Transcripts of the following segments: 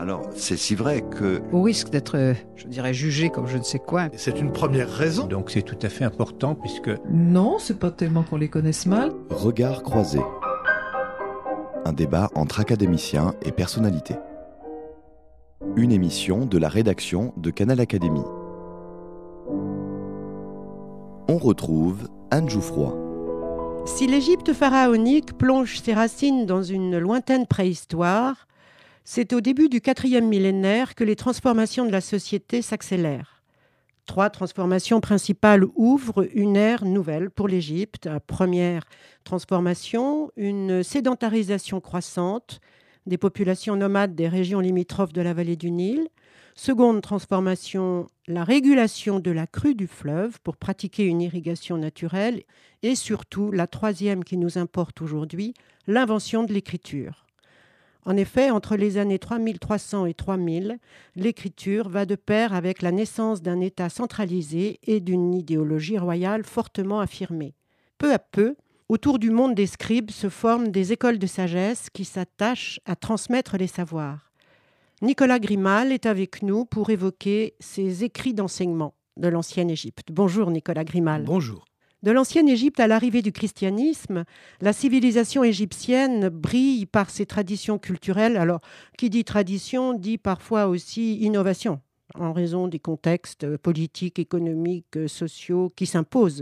Alors, c'est si vrai que... Au risque d'être, jugé comme je ne sais quoi. C'est une première raison. Donc c'est tout à fait important puisque... Non, c'est pas tellement qu'on les connaisse mal. Regard croisé. Un débat entre académiciens et personnalités. Une émission de la rédaction de Canal Académie. On retrouve Anne Jouffroy. Si l'Égypte pharaonique plonge ses racines dans une lointaine préhistoire, c'est au début du 4e millénaire que les transformations de la société s'accélèrent. 3 transformations principales ouvrent une ère nouvelle pour l'Égypte. Première transformation, une sédentarisation croissante des populations nomades des régions limitrophes de la vallée du Nil. Seconde transformation, la régulation de la crue du fleuve pour pratiquer une irrigation naturelle. Et surtout, la troisième qui nous importe aujourd'hui, l'invention de l'écriture. En effet, entre les années 3300 et 3000, l'écriture va de pair avec la naissance d'un État centralisé et d'une idéologie royale fortement affirmée. Peu à peu, autour du monde des scribes se forment des écoles de sagesse qui s'attachent à transmettre les savoirs. Nicolas Grimal est avec nous pour évoquer ces écrits d'enseignement de l'ancienne Égypte. Bonjour Nicolas Grimal. Bonjour. De l'ancienne Égypte à l'arrivée du christianisme, la civilisation égyptienne brille par ses traditions culturelles. Alors, qui dit tradition dit parfois aussi innovation, en raison des contextes politiques, économiques, sociaux qui s'imposent.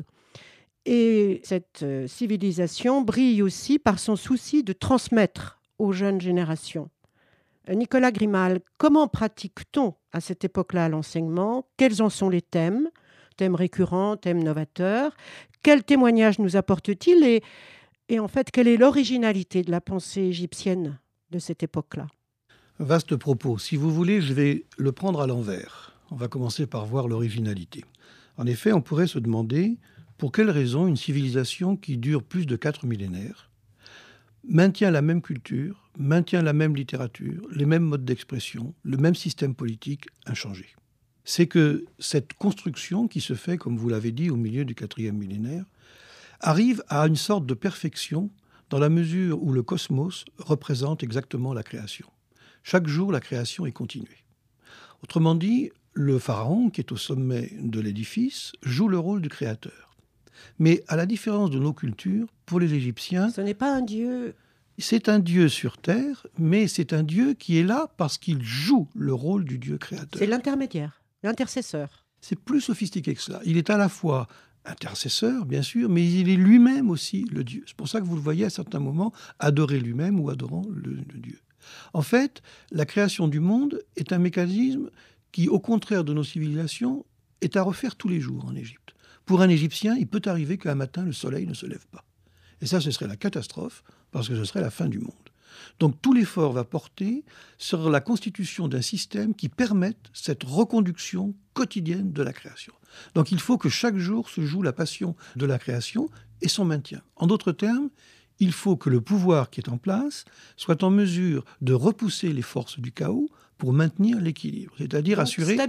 Et cette civilisation brille aussi par son souci de transmettre aux jeunes générations. Nicolas Grimal, comment pratique-t-on à cette époque-là l'enseignement ? Quels en sont les thèmes ? Thèmes récurrents, thèmes novateurs. Quel témoignage nous apporte-t-il et en fait, quelle est l'originalité de la pensée égyptienne de cette époque-là ? Vaste propos. Si vous voulez, je vais le prendre à l'envers. On va commencer par voir l'originalité. En effet, on pourrait se demander pour quelle raison une civilisation qui dure plus de 4 millénaires maintient la même culture, maintient la même littérature, les mêmes modes d'expression, le même système politique inchangé. C'est que cette construction qui se fait, comme vous l'avez dit, au milieu du 4e millénaire, arrive à une sorte de perfection dans la mesure où le cosmos représente exactement la création. Chaque jour, la création est continuée. Autrement dit, le pharaon, qui est au sommet de l'édifice, joue le rôle du créateur. Mais à la différence de nos cultures, pour les Égyptiens... Ce n'est pas un dieu... C'est un dieu sur terre, mais c'est un dieu qui est là parce qu'il joue le rôle du dieu créateur. C'est l'intermédiaire. L'intercesseur. C'est plus sophistiqué que cela. Il est à la fois intercesseur, bien sûr, mais il est lui-même aussi le Dieu. C'est pour ça que vous le voyez à certains moments adorer lui-même ou adorant le Dieu. En fait, la création du monde est un mécanisme qui, au contraire de nos civilisations, est à refaire tous les jours en Égypte. Pour un Égyptien, il peut arriver qu'un matin, le soleil ne se lève pas. Et ça, ce serait la catastrophe, parce que ce serait la fin du monde. Donc tout l'effort va porter sur la constitution d'un système qui permette cette reconduction quotidienne de la création. Donc il faut que chaque jour se joue la passion de la création et son maintien. En d'autres termes, il faut que le pouvoir qui est en place soit en mesure de repousser les forces du chaos pour maintenir l'équilibre, c'est-à-dire donc, assurer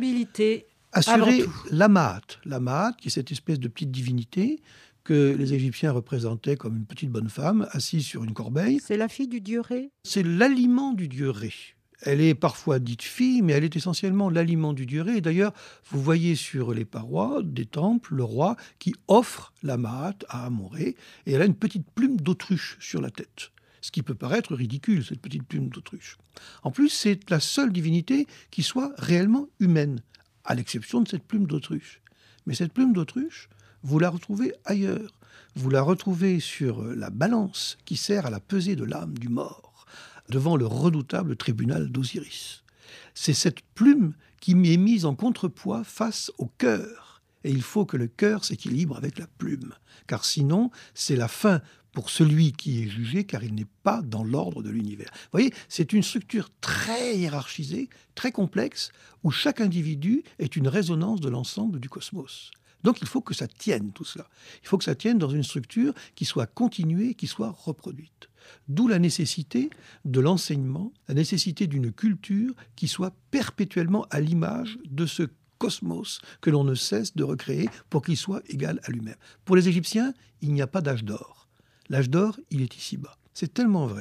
la Maat. La Maat, qui est cette espèce de petite divinité que les Égyptiens représentaient comme une petite bonne femme assise sur une corbeille. C'est la fille du dieu Ré ? C'est l'aliment du dieu Ré. Elle est parfois dite fille, mais elle est essentiellement l'aliment du dieu Ré. Et d'ailleurs, vous voyez sur les parois des temples le roi qui offre la Maat à Amon-Ré, et elle a une petite plume d'autruche sur la tête. Ce qui peut paraître ridicule, cette petite plume d'autruche. En plus, c'est la seule divinité qui soit réellement humaine, à l'exception de cette plume d'autruche. Mais cette plume d'autruche, vous la retrouvez ailleurs. Vous la retrouvez sur la balance qui sert à la pesée de l'âme du mort, devant le redoutable tribunal d'Osiris. C'est cette plume qui est mise en contrepoids face au cœur. Et il faut que le cœur s'équilibre avec la plume, car sinon, c'est la fin pour celui qui est jugé, car il n'est pas dans l'ordre de l'univers. Vous voyez, c'est une structure très hiérarchisée, très complexe, où chaque individu est une résonance de l'ensemble du cosmos. Donc il faut que ça tienne tout cela. Il faut que ça tienne dans une structure qui soit continuée, qui soit reproduite. D'où la nécessité de l'enseignement, la nécessité d'une culture qui soit perpétuellement à l'image de ce cosmos que l'on ne cesse de recréer pour qu'il soit égal à lui-même. Pour les Égyptiens, il n'y a pas d'âge d'or. L'âge d'or, il est ici-bas. C'est tellement vrai.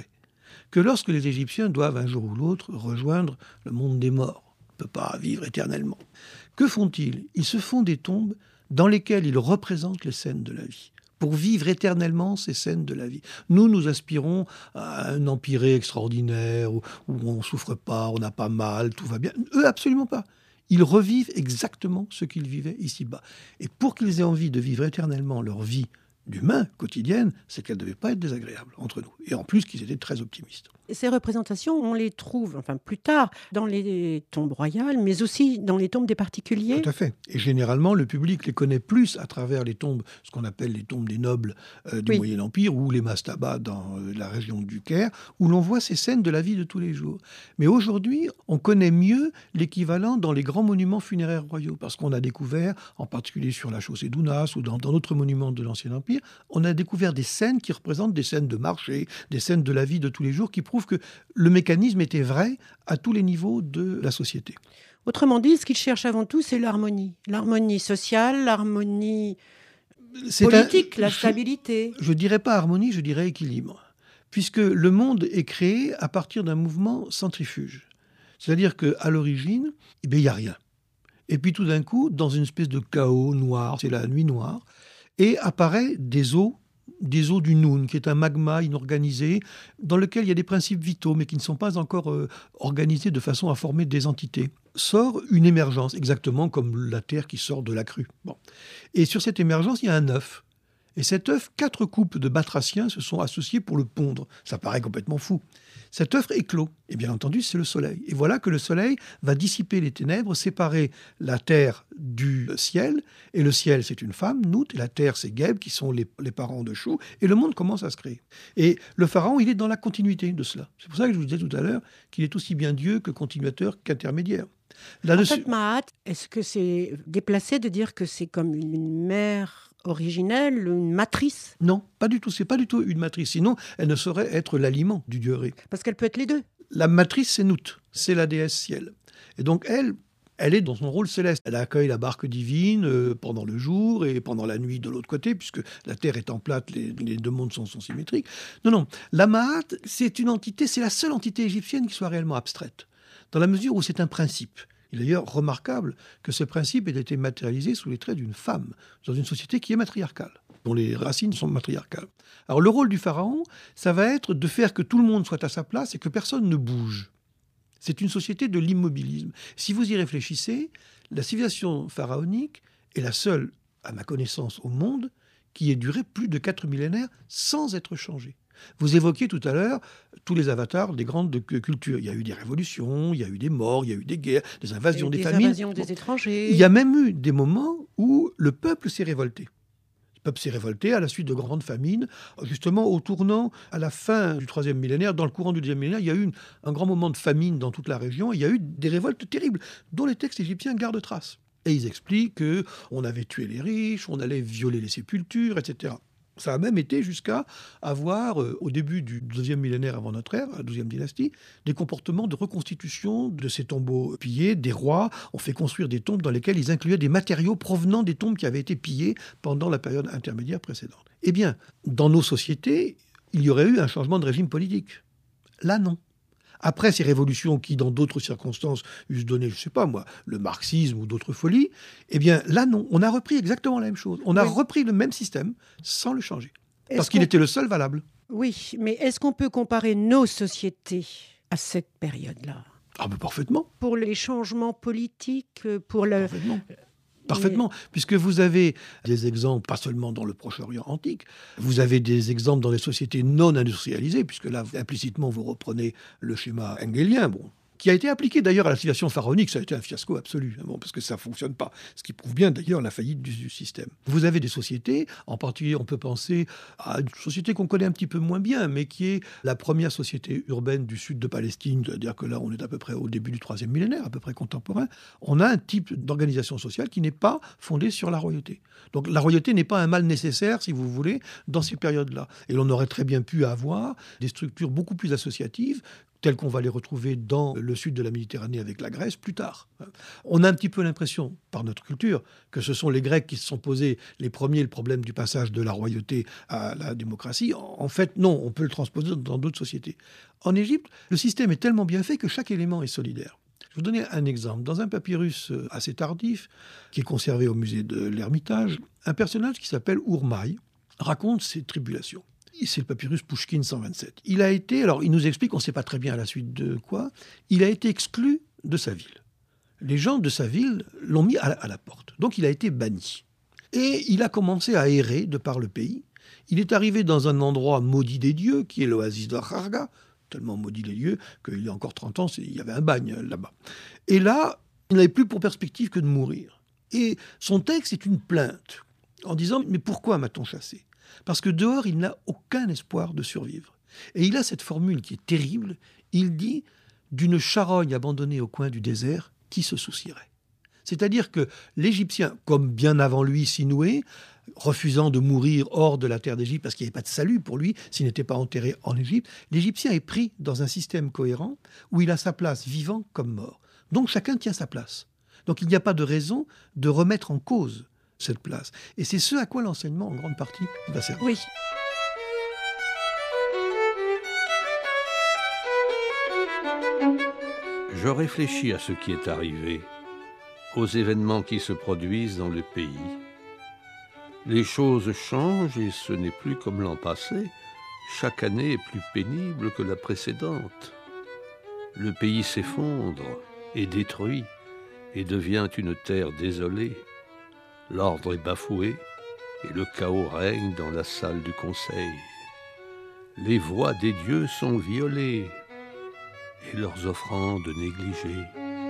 que lorsque les Égyptiens doivent un jour ou l'autre rejoindre le monde des morts, on ne peut pas vivre éternellement, que font-ils ? Ils se font des tombes dans lesquelles ils représentent les scènes de la vie, pour vivre éternellement ces scènes de la vie. Nous aspirons à un empiré extraordinaire, où on ne souffre pas, on n'a pas mal, tout va bien. Eux, absolument pas. Ils revivent exactement ce qu'ils vivaient ici-bas. Et pour qu'ils aient envie de vivre éternellement leur vie d'humain quotidienne, c'est qu'elle ne devait pas être désagréable entre nous. Et en plus qu'ils étaient très optimistes. Et ces représentations, on les trouve, plus tard, dans les tombes royales, mais aussi dans les tombes des particuliers. Tout à fait. Et généralement, le public les connaît plus à travers les tombes, ce qu'on appelle les tombes des nobles du Moyen Empire, ou les mastabas dans la région du Caire, où l'on voit ces scènes de la vie de tous les jours. Mais aujourd'hui, on connaît mieux l'équivalent dans les grands monuments funéraires royaux, parce qu'on a découvert, en particulier sur la chaussée d'Ounas ou dans d'autres monuments de l'Ancien Empire, on a découvert des scènes qui représentent des scènes de marché, des scènes de la vie de tous les jours, qui prouvent que le mécanisme était vrai à tous les niveaux de la société. Autrement dit, ce qu'ils cherchent avant tout, c'est l'harmonie. L'harmonie sociale, l'harmonie politique, la stabilité. Je ne dirais pas harmonie, je dirais équilibre. Puisque le monde est créé à partir d'un mouvement centrifuge. C'est-à-dire qu'à l'origine, il n'y a rien. Et puis tout d'un coup, dans une espèce de chaos noir, c'est la nuit noire, et apparaît des eaux du Noun, qui est un magma inorganisé, dans lequel il y a des principes vitaux, mais qui ne sont pas encore organisés de façon à former des entités. Sort une émergence, exactement comme la terre qui sort de la crue. Bon. Et sur cette émergence, il y a un œuf. Et cet œuf, 4 couples de batraciens se sont associés pour le pondre. Ça paraît complètement fou. Cet œuf éclot. Et bien entendu, c'est le soleil. Et voilà que le soleil va dissiper les ténèbres, séparer la terre du ciel. Et le ciel, c'est une femme, Nout, et la terre, c'est Geb, qui sont les parents de Chou. Et le monde commence à se créer. Et le pharaon, il est dans la continuité de cela. C'est pour ça que je vous disais tout à l'heure qu'il est aussi bien Dieu que continuateur qu'intermédiaire. Là-dessus... En fait, Mahat, est-ce que c'est déplacé de dire que c'est comme une mère originelle, une matrice ? Non, pas du tout. C'est pas du tout une matrice. Sinon, elle ne saurait être l'aliment du dieu Ré. Parce qu'elle peut être les deux. La matrice, c'est Nout. C'est la déesse ciel. Et donc, elle est dans son rôle céleste. Elle accueille la barque divine pendant le jour et pendant la nuit de l'autre côté, puisque la Terre étant plate, les deux mondes sont symétriques. Non. La Mahat, c'est une entité, c'est la seule entité égyptienne qui soit réellement abstraite, dans la mesure où c'est un principe. Il est d'ailleurs remarquable que ce principe ait été matérialisé sous les traits d'une femme, dans une société qui est matriarcale, dont les racines sont matriarcales. Alors le rôle du pharaon, ça va être de faire que tout le monde soit à sa place et que personne ne bouge. C'est une société de l'immobilisme. Si vous y réfléchissez, la civilisation pharaonique est la seule, à ma connaissance, au monde qui ait duré plus de 4 millénaires sans être changée. Vous évoquiez tout à l'heure tous les avatars des grandes cultures. Il y a eu des révolutions, il y a eu des morts, il y a eu des guerres, des invasions, des famines. Des invasions des étrangers. Il y a même eu des moments où le peuple s'est révolté. Le peuple s'est révolté à la suite de grandes famines. Justement, au tournant, à la fin du 3e millénaire, dans le courant du 2e millénaire, il y a eu un grand moment de famine dans toute la région. Il y a eu des révoltes terribles, dont les textes égyptiens gardent trace. Et ils expliquent qu'on avait tué les riches, on allait violer les sépultures, etc. Ça a même été jusqu'à avoir, au début du 2e millénaire avant notre ère, la 12e dynastie, des comportements de reconstitution de ces tombeaux pillés. Des rois ont fait construire des tombes dans lesquelles ils incluaient des matériaux provenant des tombes qui avaient été pillées pendant la période intermédiaire précédente. Eh bien, dans nos sociétés, il y aurait eu un changement de régime politique. Là, non. Après ces révolutions qui, dans d'autres circonstances, eussent donné, je ne sais pas moi, le marxisme ou d'autres folies, eh bien là, non. On a repris exactement la même chose. On a repris le même système sans le changer. Parce qu'il était le seul valable. Oui, mais est-ce qu'on peut comparer nos sociétés à cette période-là ? Ah ben parfaitement. Pour les changements politiques, pour le... Parfaitement, puisque vous avez des exemples, pas seulement dans le Proche-Orient antique, vous avez des exemples dans les sociétés non industrialisées, puisque là, implicitement, vous reprenez le schéma engelien, qui a été appliqué d'ailleurs à la civilisation pharaonique. Ça a été un fiasco absolu, parce que ça ne fonctionne pas, ce qui prouve bien d'ailleurs la faillite du système. Vous avez des sociétés, en particulier on peut penser à une société qu'on connaît un petit peu moins bien, mais qui est la première société urbaine du sud de Palestine, c'est-à-dire que là on est à peu près au début du 3e millénaire, à peu près contemporain. On a un type d'organisation sociale qui n'est pas fondée sur la royauté. Donc la royauté n'est pas un mal nécessaire, si vous voulez, dans ces périodes-là. Et l'on aurait très bien pu avoir des structures beaucoup plus associatives, tels qu'on va les retrouver dans le sud de la Méditerranée avec la Grèce plus tard. On a un petit peu l'impression, par notre culture, que ce sont les Grecs qui se sont posés les premiers le problème du passage de la royauté à la démocratie. En fait, non, on peut le transposer dans d'autres sociétés. En Égypte, le système est tellement bien fait que chaque élément est solidaire. Je vais vous donner un exemple. Dans un papyrus assez tardif, qui est conservé au musée de l'Ermitage, un personnage qui s'appelle Ourmaï raconte ses tribulations. C'est le papyrus Pouchkine 127. Il nous explique, on ne sait pas très bien à la suite de quoi, il a été exclu de sa ville. Les gens de sa ville l'ont mis à la porte. Donc il a été banni. Et il a commencé à errer de par le pays. Il est arrivé dans un endroit maudit des dieux, qui est l'oasis de Kharga, tellement maudit les dieux qu'il y a encore 30 ans, il y avait un bagne là-bas. Et là, il n'avait plus pour perspective que de mourir. Et son texte est une plainte, en disant « Mais pourquoi m'a-t-on chassé ?» Parce que dehors, il n'a aucun espoir de survivre. Et il a cette formule qui est terrible. Il dit « D'une charogne abandonnée au coin du désert, qui se soucierait ?» C'est-à-dire que l'Égyptien, comme bien avant lui Sinoué, refusant de mourir hors de la terre d'Égypte parce qu'il n'y avait pas de salut pour lui s'il n'était pas enterré en Égypte, l'Égyptien est pris dans un système cohérent où il a sa place vivant comme mort. Donc chacun tient sa place. Donc il n'y a pas de raison de remettre en cause cette place. Et c'est ce à quoi l'enseignement, en grande partie, va servir. Oui. Je réfléchis à ce qui est arrivé, aux événements qui se produisent dans le pays. Les choses changent et ce n'est plus comme l'an passé. Chaque année est plus pénible que la précédente. Le pays s'effondre, est détruit et devient une terre désolée. L'ordre est bafoué et le chaos règne dans la salle du conseil. Les voix des dieux sont violées et leurs offrandes négligées.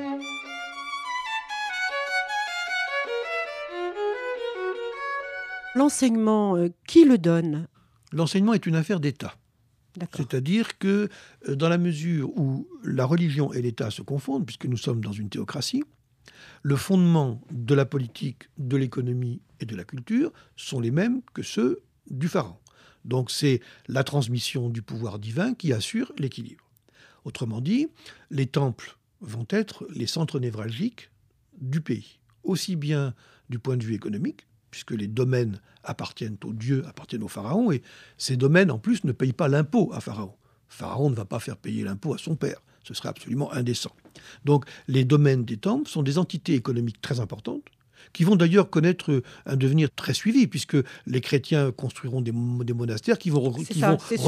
L'enseignement, qui le donne ? L'enseignement est une affaire d'État. D'accord. C'est-à-dire que dans la mesure où la religion et l'État se confondent, puisque nous sommes dans une théocratie, le fondement de la politique, de l'économie et de la culture sont les mêmes que ceux du pharaon. Donc c'est la transmission du pouvoir divin qui assure l'équilibre. Autrement dit, les temples vont être les centres névralgiques du pays, aussi bien du point de vue économique, puisque les domaines appartiennent aux dieux, appartiennent au pharaon, et ces domaines, en plus, ne payent pas l'impôt à Pharaon. Pharaon ne va pas faire payer l'impôt à son père. Ce serait absolument indécent. Donc, les domaines des temples sont des entités économiques très importantes, qui vont d'ailleurs connaître un devenir très suivi, puisque les chrétiens construiront des monastères qui vont recouper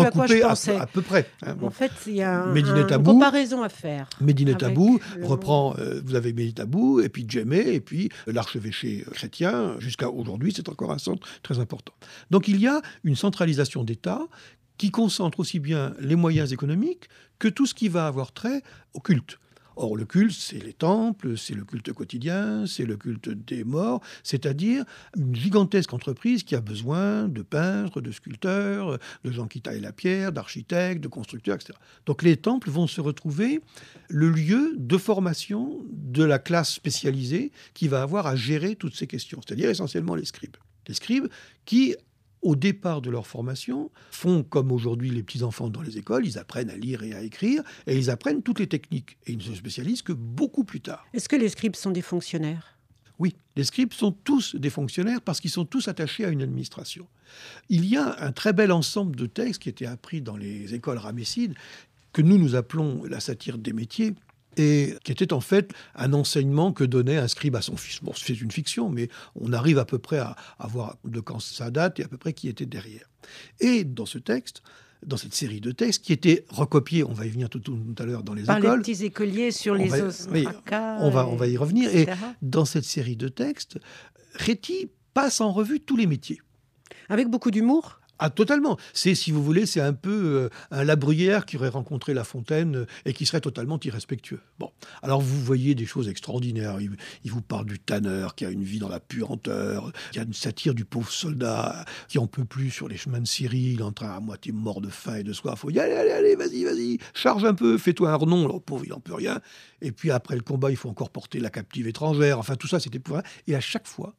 à peu près. En fait, il y a Médine une comparaison à faire. Médine Tabou reprend, vous avez Médine Tabou, et puis Djemé, et puis l'archevêché chrétien, jusqu'à aujourd'hui, c'est encore un centre très important. Donc il y a une centralisation d'État qui concentre aussi bien les moyens économiques que tout ce qui va avoir trait au culte. Or, le culte, c'est les temples, c'est le culte quotidien, c'est le culte des morts, c'est-à-dire une gigantesque entreprise qui a besoin de peintres, de sculpteurs, de gens qui taillent la pierre, d'architectes, de constructeurs, etc. Donc les temples vont se retrouver le lieu de formation de la classe spécialisée qui va avoir à gérer toutes ces questions, c'est-à-dire essentiellement les scribes. Les scribes qui, au départ de leur formation, font comme aujourd'hui les petits-enfants dans les écoles, ils apprennent à lire et à écrire, et ils apprennent toutes les techniques. Et ils ne se spécialisent que beaucoup plus tard. Est-ce que les scribes sont des fonctionnaires ? Oui, les scribes sont tous des fonctionnaires parce qu'ils sont tous attachés à une administration. Il y a un très bel ensemble de textes qui étaient appris dans les écoles ramessides, que nous appelons la satire des métiers, et qui était en fait un enseignement que donnait un scribe à son fils. Bon, c'est une fiction, mais on arrive à peu près à voir de quand ça date et à peu près qui était derrière. Et dans ce texte, dans cette série de textes, qui étaient recopiés, on va y venir tout à l'heure dans les écoles. Par les petits écoliers sur les ostracas. On va y revenir. Etc. Et dans cette série de textes, Réti passe en revue tous les métiers. Avec beaucoup d'humour ? Ah, totalement. C'est, si vous voulez, c'est un peu un La Bruyère qui aurait rencontré La Fontaine et qui serait totalement irrespectueux. Bon, alors vous voyez des choses extraordinaires. Il vous parle du tanneur qui a une vie dans la puanteur. Il y a une satire du pauvre soldat qui en peut plus sur les chemins de Syrie. Il est en train à moitié mort de faim et de soif. Il faut y aller, allez, vas-y, charge un peu, fais-toi un renom. Alors, pauvre, il n'en peut rien. Et puis après le combat, il faut encore porter la captive étrangère. Enfin, tout ça, c'était pour rien. Et à chaque fois,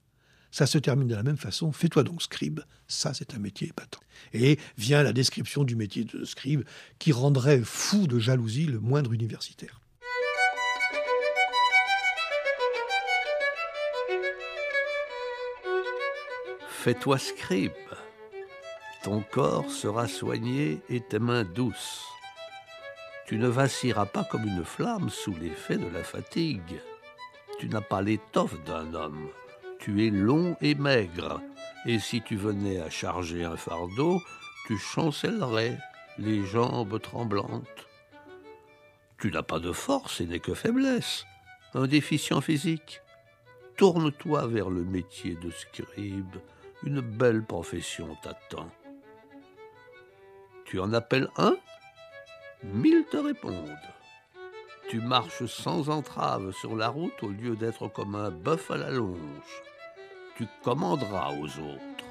ça se termine de la même façon. Fais-toi donc scribe. Ça, c'est un métier épatant. Et vient la description du métier de scribe qui rendrait fou de jalousie le moindre universitaire. Fais-toi scribe. Ton corps sera soigné et tes mains douces. Tu ne vacilleras pas comme une flamme sous l'effet de la fatigue. Tu n'as pas l'étoffe d'un homme. Tu es long et maigre. Et si tu venais à charger un fardeau, tu chancellerais, les jambes tremblantes. Tu n'as pas de force et n'es que faiblesse, un déficient physique. Tourne-toi vers le métier de scribe. Une belle profession t'attend. Tu en appelles un ? 1000 te répondent. Tu marches sans entrave sur la route au lieu d'être comme un bœuf à la longe. Tu commanderas aux autres.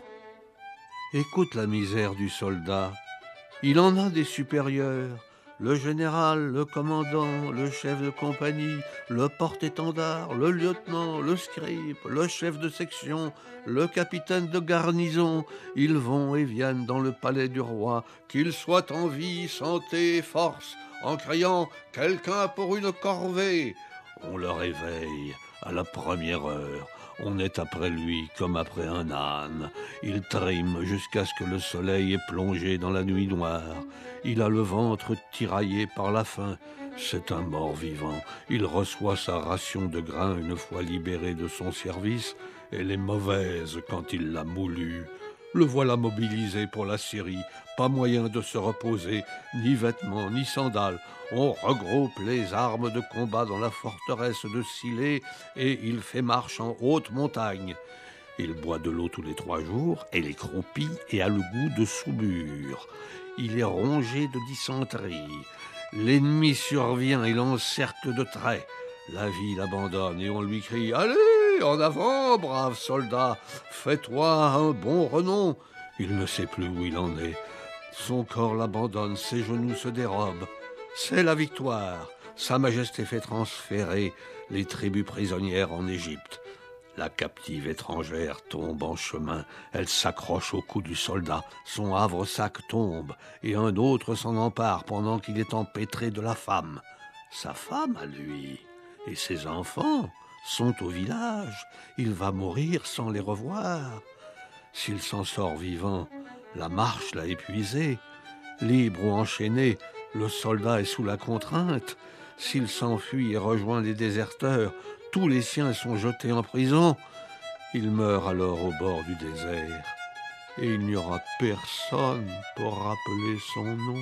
Écoute la misère du soldat. Il en a des supérieurs. Le général, le commandant, le chef de compagnie, le porte-étendard, le lieutenant, le scribe, le chef de section, le capitaine de garnison. Ils vont et viennent dans le palais du roi, qu'ils soient en vie, santé et force, en criant « Quelqu'un pour une corvée !» On le réveille à la première heure. On est après lui comme après un âne. Il trime jusqu'à ce que le soleil ait plongé dans la nuit noire. Il a le ventre tiraillé par la faim. C'est un mort-vivant. Il reçoit sa ration de grains une fois libéré de son service. Elle est mauvaise quand il l'a moulue. Le voilà mobilisé pour la Syrie. Pas moyen de se reposer, ni vêtements, ni sandales. On regroupe les armes de combat dans la forteresse de Silée et il fait marche en haute montagne. Il boit de l'eau tous les 3 jours, elle est croupie et a le goût de soubure. Il est rongé de dysenterie. L'ennemi survient et l'encercle de traits. La vie l'abandonne et on lui crie « Allez, en avant, brave soldat, fais-toi un bon renom !» Il ne sait plus où il en est. Son corps l'abandonne, ses genoux se dérobent. C'est la victoire. Sa Majesté fait transférer les tribus prisonnières en Égypte. La captive étrangère tombe en chemin. Elle s'accroche au cou du soldat. Son havre-sac tombe et un autre s'en empare pendant qu'il est empêtré de la femme. Sa femme à lui et ses enfants sont au village. Il va mourir sans les revoir. S'il s'en sort vivant, la marche l'a épuisé. Libre ou enchaîné, le soldat est sous la contrainte. S'il s'enfuit et rejoint les déserteurs, tous les siens sont jetés en prison. Il meurt alors au bord du désert. Et il n'y aura personne pour rappeler son nom.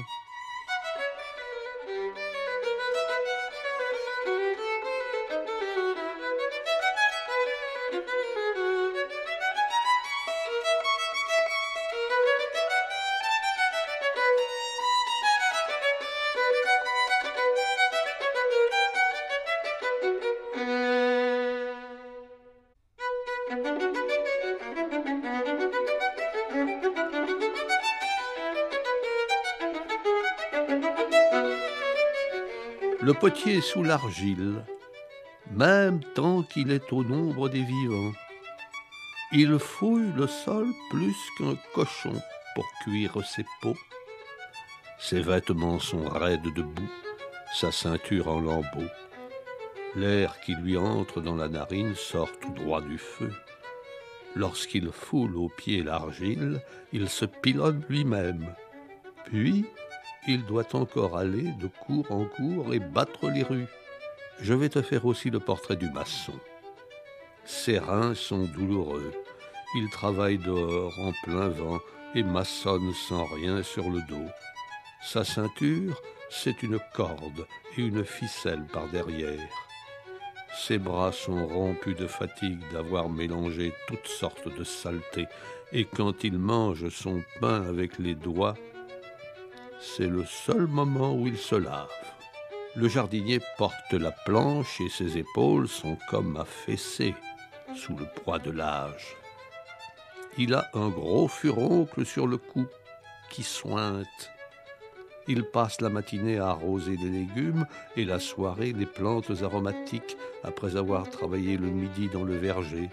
Le potier sous l'argile, même tant qu'il est au nombre des vivants. Il fouille le sol plus qu'un cochon pour cuire ses peaux. Ses vêtements sont raides de boue, sa ceinture en lambeaux. L'air qui lui entre dans la narine sort tout droit du feu. Lorsqu'il foule aux pieds l'argile, il se pilonne lui-même. Puis, il doit encore aller de cour en cour et battre les rues. Je vais te faire aussi le portrait du maçon. Ses reins sont douloureux. Il travaille dehors en plein vent et maçonne sans rien sur le dos. Sa ceinture, c'est une corde et une ficelle par derrière. Ses bras sont rompus de fatigue d'avoir mélangé toutes sortes de saletés, et quand il mange son pain avec les doigts, c'est le seul moment où il se lave. Le jardinier porte la planche et ses épaules sont comme affaissées sous le poids de l'âge. Il a un gros furoncle sur le cou qui sointe. Il passe la matinée à arroser les légumes et la soirée les plantes aromatiques après avoir travaillé le midi dans le verger.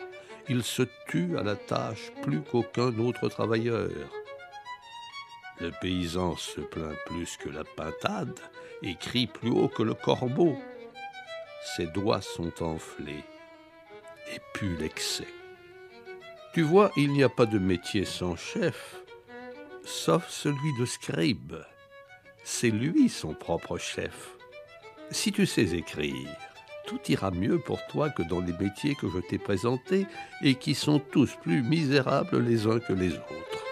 il se tue à la tâche plus qu'aucun autre travailleur. Le paysan se plaint plus que la pintade et crie plus haut que le corbeau. Ses doigts sont enflés et pue l'excès. Tu vois, il n'y a pas de métier sans chef, sauf celui de scribe. C'est lui son propre chef. Si tu sais écrire, tout ira mieux pour toi que dans les métiers que je t'ai présentés et qui sont tous plus misérables les uns que les autres.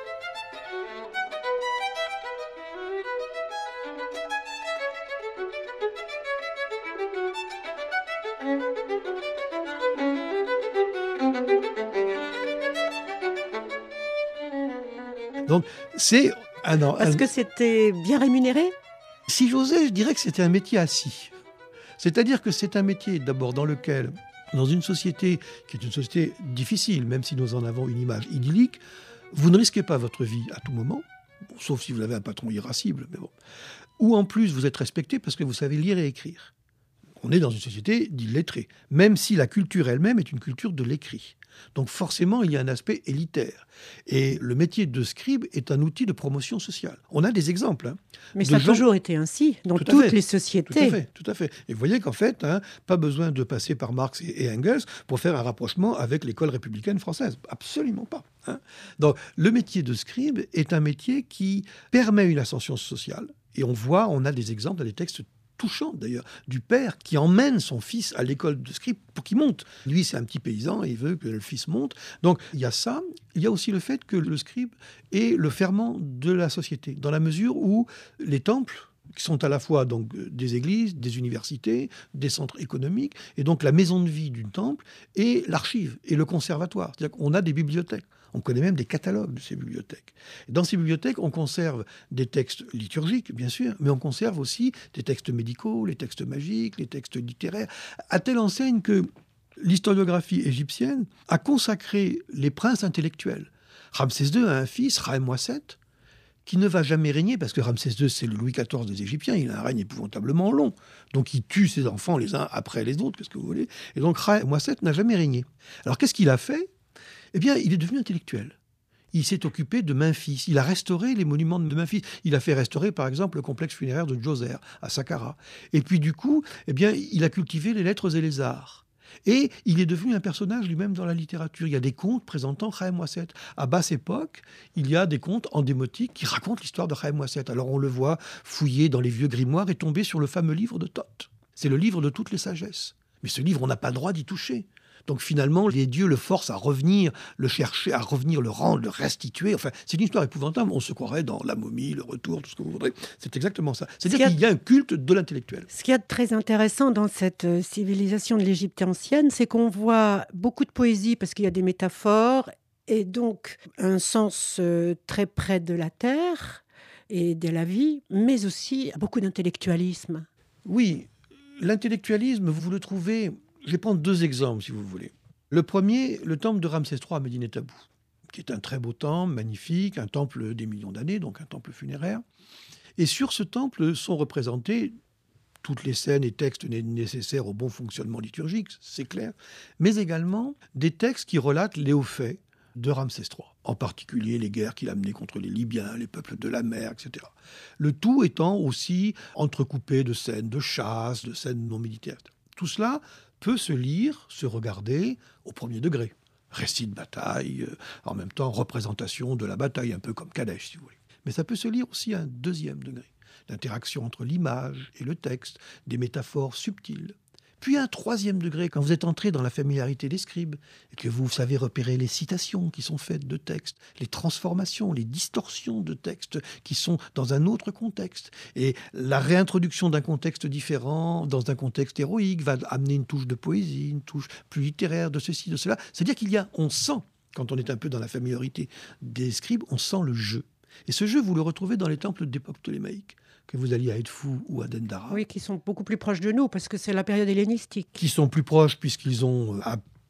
Donc, c'est... Est-ce que c'était bien rémunéré ? Si j'osais, je dirais que c'était un métier assis. C'est-à-dire que c'est un métier d'abord dans lequel, dans une société qui est une société difficile, même si nous en avons une image idyllique, vous ne risquez pas votre vie à tout moment, bon, sauf si vous avez un patron irascible, mais bon. Ou en plus, vous êtes respecté parce que vous savez lire et écrire. On est dans une société d'illettrés, même si la culture elle-même est une culture de l'écrit. Donc forcément, il y a un aspect élitaire. Et le métier de scribe est un outil de promotion sociale. On a des exemples. Mais ça a toujours été ainsi dans toutes les sociétés. Tout à fait. Et vous voyez qu'en fait, pas besoin de passer par Marx et Engels pour faire un rapprochement avec l'école républicaine française. Absolument pas. Donc le métier de scribe est un métier qui permet une ascension sociale. Et on a des exemples dans les textes touchant d'ailleurs, du père qui emmène son fils à l'école de scribe pour qu'il monte. Lui, c'est un petit paysan et il veut que le fils monte. Donc, il y a ça. Il y a aussi le fait que le scribe est le ferment de la société, dans la mesure où les temples, qui sont à la fois donc des églises, des universités, des centres économiques, et donc la maison de vie du temple et l'archive et le conservatoire. C'est-à-dire qu'on a des bibliothèques. On connaît même des catalogues de ces bibliothèques. Dans ces bibliothèques, on conserve des textes liturgiques, bien sûr, mais on conserve aussi des textes médicaux, les textes magiques, les textes littéraires, à telle enseigne que l'historiographie égyptienne a consacré les princes intellectuels. Ramsès II a un fils, Raemouasset, qui ne va jamais régner, parce que Ramsès II, c'est le Louis XIV des Égyptiens, il a un règne épouvantablement long. Donc il tue ses enfants les uns après les autres, qu'est-ce que vous voulez. Et donc Raemouasset n'a jamais régné. Alors qu'est-ce qu'il a fait ? Eh bien, il est devenu intellectuel. Il s'est occupé de Memphis. Il a restauré les monuments de Memphis. Il a fait restaurer, par exemple, le complexe funéraire de Djoser, à Saqqara. Et puis, du coup, eh bien, il a cultivé les lettres et les arts. Et il est devenu un personnage lui-même dans la littérature. Il y a des contes présentant Raemouasset. À basse époque, il y a des contes endémotiques qui racontent l'histoire de Raemouasset. Alors, on le voit fouiller dans les vieux grimoires et tomber sur le fameux livre de Thoth. C'est le livre de toutes les sagesses. Mais ce livre, on n'a pas le droit d'y toucher. Donc finalement, les dieux le forcent à revenir, le chercher, à revenir, le rendre, le restituer. Enfin, c'est une histoire épouvantable. On se croirait dans La Momie, Le Retour, tout ce que vous voudrez. C'est exactement ça. C'est-à-dire qu'il y a un culte de l'intellectuel. Ce qu'il y a de très intéressant dans cette civilisation de l'Égypte ancienne, c'est qu'on voit beaucoup de poésie parce qu'il y a des métaphores et donc un sens très près de la terre et de la vie, mais aussi beaucoup d'intellectualisme. Oui, l'intellectualisme, vous le trouvez... Je vais prendre deux exemples, si vous voulez. Le premier, le temple de Ramsès III à Médine-Tabou, qui est un très beau temple, magnifique, un temple des millions d'années, donc un temple funéraire. Et sur ce temple sont représentées toutes les scènes et textes nécessaires au bon fonctionnement liturgique, c'est clair, mais également des textes qui relatent les hauts faits de Ramsès III, en particulier les guerres qu'il a menées contre les Libyens, les peuples de la mer, etc. Le tout étant aussi entrecoupé de scènes de chasse, de scènes non militaires. Tout cela peut se lire, se regarder au premier degré. Récit de bataille, en même temps représentation de la bataille, un peu comme Kadesh, si vous voulez. Mais ça peut se lire aussi à un deuxième degré. L'interaction entre l'image et le texte, des métaphores subtiles. Puis un troisième degré, quand vous êtes entré dans la familiarité des scribes, et que vous savez repérer les citations qui sont faites de textes, les transformations, les distorsions de textes qui sont dans un autre contexte. Et la réintroduction d'un contexte différent, dans un contexte héroïque, va amener une touche de poésie, une touche plus littéraire de ceci, de cela. C'est-à-dire on sent, quand on est un peu dans la familiarité des scribes, on sent le jeu. Et ce jeu, vous le retrouvez dans les temples d'époque ptolémaïque, que vous alliez à Edfou ou à Dendara. Oui, qui sont beaucoup plus proches de nous, parce que c'est la période hellénistique. Qui sont plus proches puisqu'ils ont, à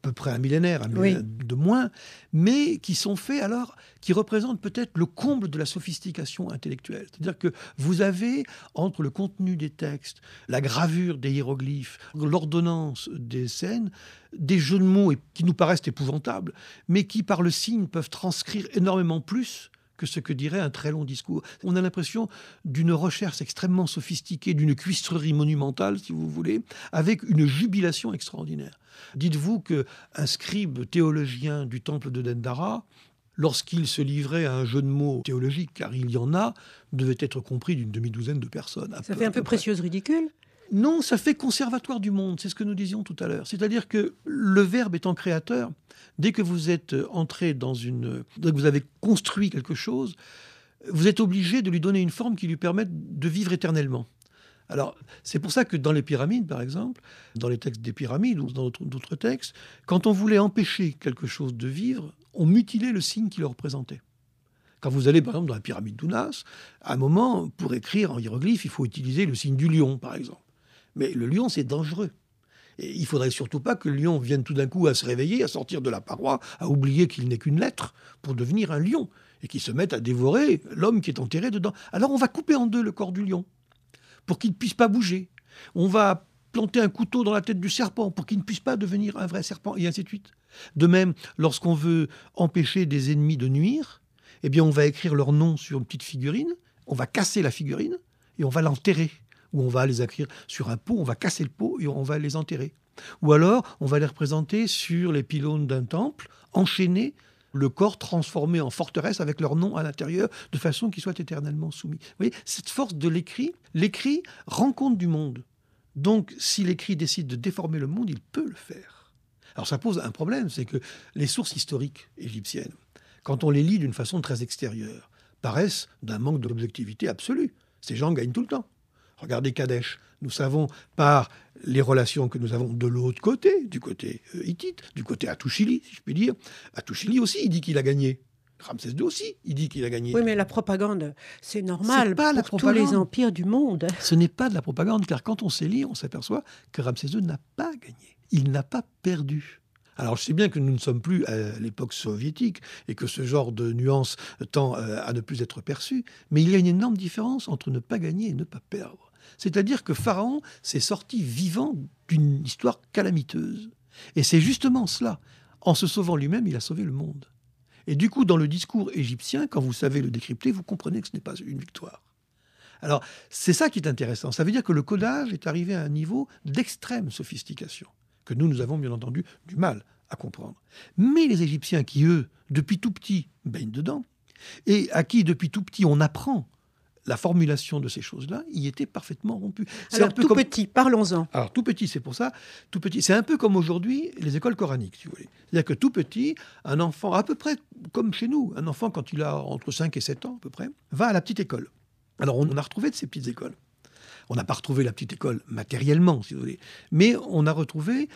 peu près un millénaire de moins, mais qui sont faits alors, qui représentent peut-être le comble de la sophistication intellectuelle. C'est-à-dire que vous avez, entre le contenu des textes, la gravure des hiéroglyphes, l'ordonnance des scènes, des jeux de mots qui nous paraissent épouvantables, mais qui, par le signe, peuvent transcrire énormément plus que ce que dirait un très long discours. On a l'impression d'une recherche extrêmement sophistiquée, d'une cuistrerie monumentale, si vous voulez, avec une jubilation extraordinaire. Dites-vous qu'un scribe théologien du temple de Dendara, lorsqu'il se livrait à un jeu de mots théologique, car il y en a, devait être compris d'une demi-douzaine de personnes. Ça fait un peu précieuse ridicule ? Non, ça fait conservatoire du monde, c'est ce que nous disions tout à l'heure. C'est-à-dire que le verbe étant créateur, dès que vous êtes entré dès que vous avez construit quelque chose, vous êtes obligé de lui donner une forme qui lui permette de vivre éternellement. Alors, c'est pour ça que dans les pyramides, par exemple, dans les textes des pyramides ou dans d'autres textes, quand on voulait empêcher quelque chose de vivre, on mutilait le signe qui le représentait. Quand vous allez, par exemple, dans la pyramide d'Ounas, à un moment, pour écrire en hiéroglyphe, il faut utiliser le signe du lion, par exemple. Mais le lion, c'est dangereux. Et il ne faudrait surtout pas que le lion vienne tout d'un coup à se réveiller, à sortir de la paroi, à oublier qu'il n'est qu'une lettre pour devenir un lion, et qu'il se mette à dévorer l'homme qui est enterré dedans. Alors on va couper en deux le corps du lion, pour qu'il ne puisse pas bouger. On va planter un couteau dans la tête du serpent, pour qu'il ne puisse pas devenir un vrai serpent, et ainsi de suite. De même, lorsqu'on veut empêcher des ennemis de nuire, eh bien on va écrire leur nom sur une petite figurine, on va casser la figurine, et on va l'enterrer. Ou on va les écrire sur un pot, on va casser le pot et on va les enterrer. Ou alors, on va les représenter sur les pylônes d'un temple, enchaînés, le corps transformé en forteresse avec leur nom à l'intérieur, de façon qu'ils soient éternellement soumis. Vous voyez, cette force de l'écrit rend compte du monde. Donc, si l'écrit décide de déformer le monde, il peut le faire. Alors, ça pose un problème, c'est que les sources historiques égyptiennes, quand on les lit d'une façon très extérieure, paraissent d'un manque d'objectivité absolue. Ces gens gagnent tout le temps. Regardez Kadesh. Nous savons par les relations que nous avons de l'autre côté, du côté hittite, du côté Hattushili, si je puis dire. Hattushili aussi, il dit qu'il a gagné. Ramsès II aussi, il dit qu'il a gagné. Oui, mais la propagande, c'est normal c'est pas pour tous les empires du monde. Ce n'est pas de la propagande, car quand on sait lire, on s'aperçoit que Ramsès II n'a pas gagné. Il n'a pas perdu. Alors, je sais bien que nous ne sommes plus à l'époque soviétique et que ce genre de nuance tend à ne plus être perçu, mais il y a une énorme différence entre ne pas gagner et ne pas perdre. C'est-à-dire que Pharaon s'est sorti vivant d'une histoire calamiteuse. Et c'est justement cela. En se sauvant lui-même, il a sauvé le monde. Et du coup, dans le discours égyptien, quand vous savez le décrypter, vous comprenez que ce n'est pas une victoire. Alors, c'est ça qui est intéressant. Ça veut dire que le codage est arrivé à un niveau d'extrême sophistication, que nous avons bien entendu du mal à comprendre. Mais les Égyptiens qui, eux, depuis tout petit, baignent dedans, et à qui, depuis tout petit, on apprend la formulation de ces choses-là, y était parfaitement rompu. Alors, tout petit, parlons-en. Alors, tout petit, c'est pour ça. Tout petit, c'est un peu comme aujourd'hui les écoles coraniques, si vous voulez. C'est-à-dire que tout petit, un enfant, à peu près comme chez nous, un enfant, quand il a entre 5 et 7 ans, à peu près, va à la petite école. Alors, on a retrouvé de ces petites écoles. On n'a pas retrouvé la petite école matériellement, si vous voulez. Mais on a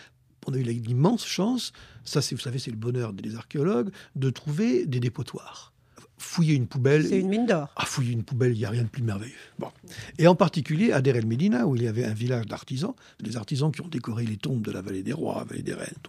eu l'immense chance, ça, vous savez, c'est le bonheur des archéologues, de trouver des dépotoirs. Fouiller une poubelle. C'est une mine d'or. Fouiller une poubelle, il n'y a rien de plus merveilleux. Bon. Et en particulier à Der El Medina, où il y avait un village d'artisans, des artisans qui ont décoré les tombes de la vallée des rois, la vallée des reines,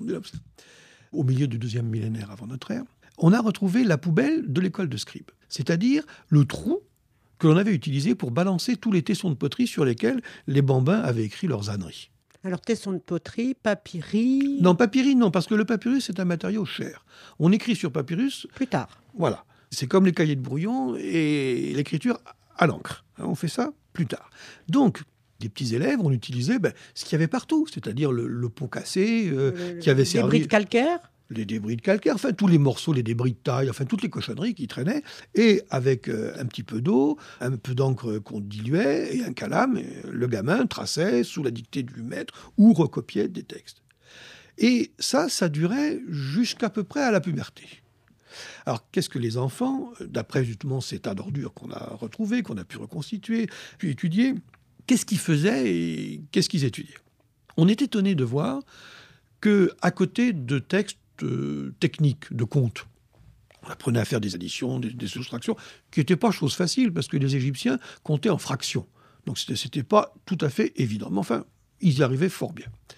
au milieu du 2e millénaire avant notre ère, on a retrouvé la poubelle de l'école de scribes. C'est-à-dire le trou que l'on avait utilisé pour balancer tous les tessons de poterie sur lesquels les bambins avaient écrit leurs âneries. Alors, tessons de poterie, papyri... Non, papyri, non, parce que le papyrus, c'est un matériau cher. On écrit sur papyrus... Plus tard. Voilà. C'est comme les cahiers de brouillon et l'écriture à l'encre. On fait ça plus tard. Donc, des petits élèves, on utilisait ce qu'il y avait partout, c'est-à-dire le pot cassé qui avait servi... Les débris de calcaire. Les débris de calcaire, enfin tous les morceaux, les débris de taille, enfin toutes les cochonneries qui traînaient, et avec un petit peu d'eau, un peu d'encre qu'on diluait, et un calame, le gamin traçait sous la dictée du maître ou recopiait des textes. Et ça durait jusqu'à peu près à la puberté. Alors, qu'est-ce que les enfants, d'après justement ces tas d'ordures qu'on a retrouvés, qu'on a pu reconstituer, puis étudier, qu'est-ce qu'ils faisaient et qu'est-ce qu'ils étudiaient ? On est étonné de voir qu'à côté de textes techniques, de comptes, on apprenait à faire des additions, des soustractions, qui n'étaient pas chose facile, parce que les Égyptiens comptaient en fractions. Donc, c'était pas tout à fait évident. Mais enfin, ils y arrivaient fort bien.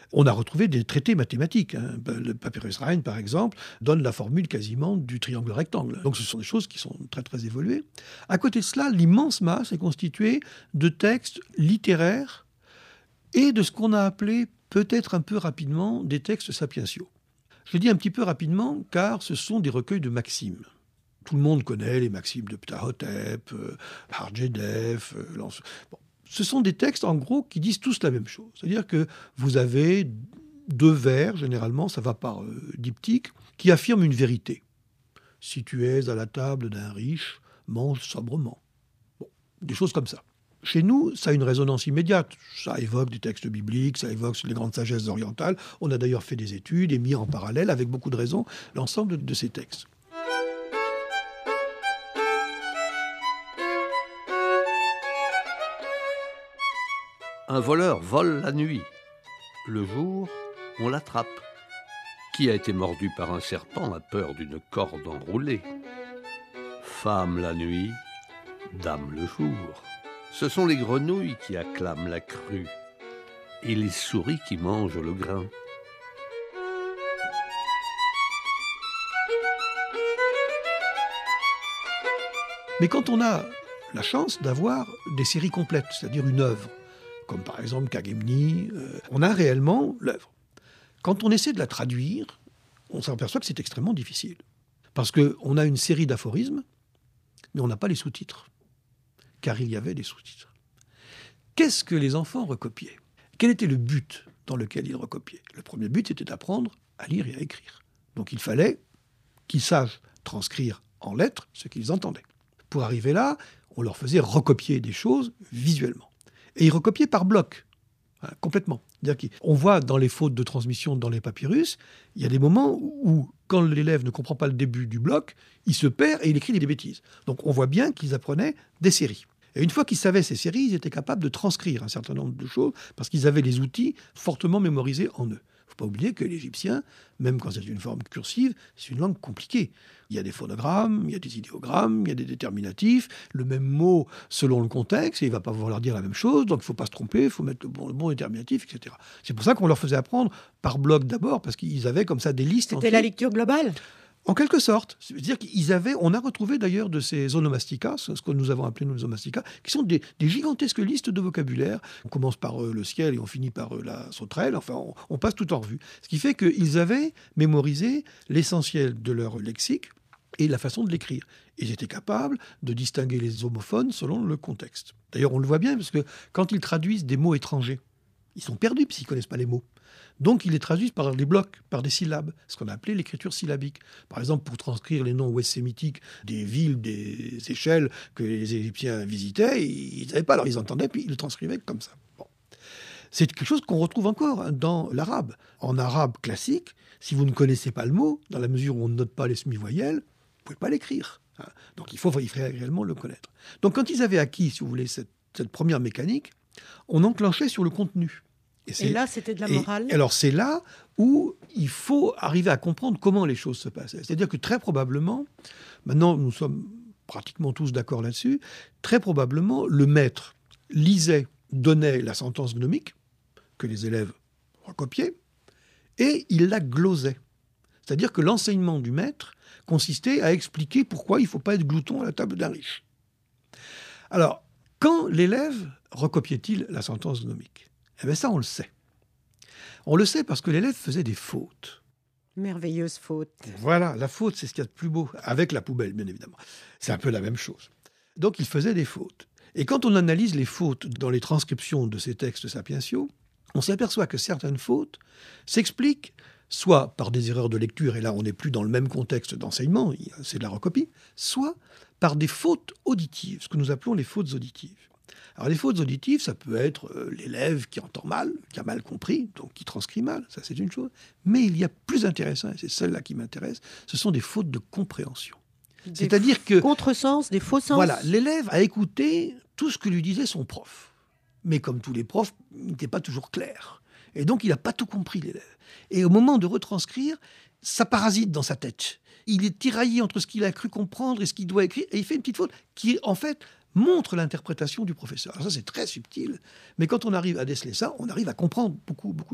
On a retrouvé des traités mathématiques. Le Papyrus Rhind, par exemple, donne la formule quasiment du triangle rectangle. Donc ce sont des choses qui sont très très évoluées. À côté de cela, l'immense masse est constituée de textes littéraires et de ce qu'on a appelé, peut-être un peu rapidement, des textes sapientiaux. Je le dis un petit peu rapidement car ce sont des recueils de maximes. Tout le monde connaît les maximes de Ptahhotep, Harjedef. Ce sont des textes, en gros, qui disent tous la même chose. C'est-à-dire que vous avez 2 vers, généralement, ça va par diptyque, qui affirment une vérité. « Si tu es à la table d'un riche, mange sobrement. » Des choses comme ça. Chez nous, ça a une résonance immédiate. Ça évoque des textes bibliques, ça évoque les grandes sagesses orientales. On a d'ailleurs fait des études et mis en parallèle, avec beaucoup de raisons, l'ensemble de ces textes. Un voleur vole la nuit. Le jour, on l'attrape. Qui a été mordu par un serpent a peur d'une corde enroulée. Femme la nuit, dame le jour. Ce sont les grenouilles qui acclament la crue et les souris qui mangent le grain. Mais quand on a la chance d'avoir des séries complètes, c'est-à-dire une œuvre, comme par exemple Kagemni, on a réellement l'œuvre. Quand on essaie de la traduire, on s'aperçoit que c'est extrêmement difficile. Parce qu'on a une série d'aphorismes, mais on n'a pas les sous-titres. Car il y avait des sous-titres. Qu'est-ce que les enfants recopiaient ? Quel était le but dans lequel ils recopiaient ? Le premier but, c'était d'apprendre à lire et à écrire. Donc il fallait qu'ils sachent transcrire en lettres ce qu'ils entendaient. Pour arriver là, on leur faisait recopier des choses visuellement. Et ils recopiaient par blocs, complètement. C'est-à-dire qu'on voit dans les fautes de transmission dans les papyrus, il y a des moments où, quand l'élève ne comprend pas le début du bloc, il se perd et il écrit des bêtises. Donc on voit bien qu'ils apprenaient des séries. Et une fois qu'ils savaient ces séries, ils étaient capables de transcrire un certain nombre de choses parce qu'ils avaient les outils fortement mémorisés en eux. Il ne faut pas oublier que l'Égyptien, même quand c'est une forme cursive, c'est une langue compliquée. Il y a des phonogrammes, il y a des idéogrammes, il y a des déterminatifs, le même mot selon le contexte, et il ne va pas vouloir dire la même chose, donc il ne faut pas se tromper, il faut mettre le bon déterminatif, etc. C'est pour ça qu'on leur faisait apprendre par bloc d'abord, parce qu'ils avaient comme ça des listes. C'était la lecture globale ? En quelque sorte. C'est-à-dire on a retrouvé d'ailleurs de ces onomasticas, ce que nous avons appelé nos onomasticas, qui sont des gigantesques listes de vocabulaire. On commence par le ciel et on finit par la sauterelle. Enfin, on passe tout en revue. Ce qui fait qu'ils avaient mémorisé l'essentiel de leur lexique et la façon de l'écrire. Ils étaient capables de distinguer les homophones selon le contexte. D'ailleurs, on le voit bien, parce que quand ils traduisent des mots étrangers, ils sont perdus s'ils ne connaissent pas les mots. Donc, ils les traduisent par des blocs, par des syllabes, ce qu'on a appelé l'écriture syllabique. Par exemple, pour transcrire les noms ouest-sémitiques des villes, des Seychelles que les Égyptiens visitaient, ils ne savaient pas, alors ils entendaient, puis ils le transcrivaient comme ça. Bon. C'est quelque chose qu'on retrouve encore dans l'arabe. En arabe classique, si vous ne connaissez pas le mot, dans la mesure où on ne note pas les semi-voyelles, vous ne pouvez pas l'écrire. Donc, il fallait réellement le connaître. Donc, quand ils avaient acquis, si vous voulez, cette première mécanique, on enclenchait sur le contenu. Et là, c'était de la morale. Alors, c'est là où il faut arriver à comprendre comment les choses se passaient. C'est-à-dire que très probablement, maintenant nous sommes pratiquement tous d'accord là-dessus, très probablement, le maître lisait, donnait la sentence gnomique, que les élèves recopiaient, et il la glosait. C'est-à-dire que l'enseignement du maître consistait à expliquer pourquoi il ne faut pas être glouton à la table d'un riche. Alors, quand l'élève recopiait-il la sentence gnomique ? Eh bien ça, on le sait. On le sait parce que l'élève faisait des fautes. Merveilleuse faute. Voilà, la faute, c'est ce qu'il y a de plus beau, avec la poubelle, bien évidemment. C'est un peu la même chose. Donc, il faisait des fautes. Et quand on analyse les fautes dans les transcriptions de ces textes sapientiaux, on s'aperçoit que certaines fautes s'expliquent soit par des erreurs de lecture, et là, on n'est plus dans le même contexte d'enseignement, c'est de la recopie, soit par des fautes auditives, ce que nous appelons les fautes auditives. Alors les fautes auditives, ça peut être l'élève qui entend mal, qui a mal compris, donc qui transcrit mal, ça c'est une chose. Mais il y a plus intéressant, et c'est celle-là qui m'intéresse, ce sont des fautes de compréhension. C'est-à-dire que... Contresens, des faux sens. Voilà, l'élève a écouté tout ce que lui disait son prof. Mais comme tous les profs, il n'était pas toujours clair. Et donc il n'a pas tout compris, l'élève. Et au moment de retranscrire, ça parasite dans sa tête. Il est tiraillé entre ce qu'il a cru comprendre et ce qu'il doit écrire, et il fait une petite faute qui, en fait... montre l'interprétation du professeur. Alors ça, c'est très subtil, mais quand on arrive à déceler ça, on arrive à comprendre beaucoup de choses.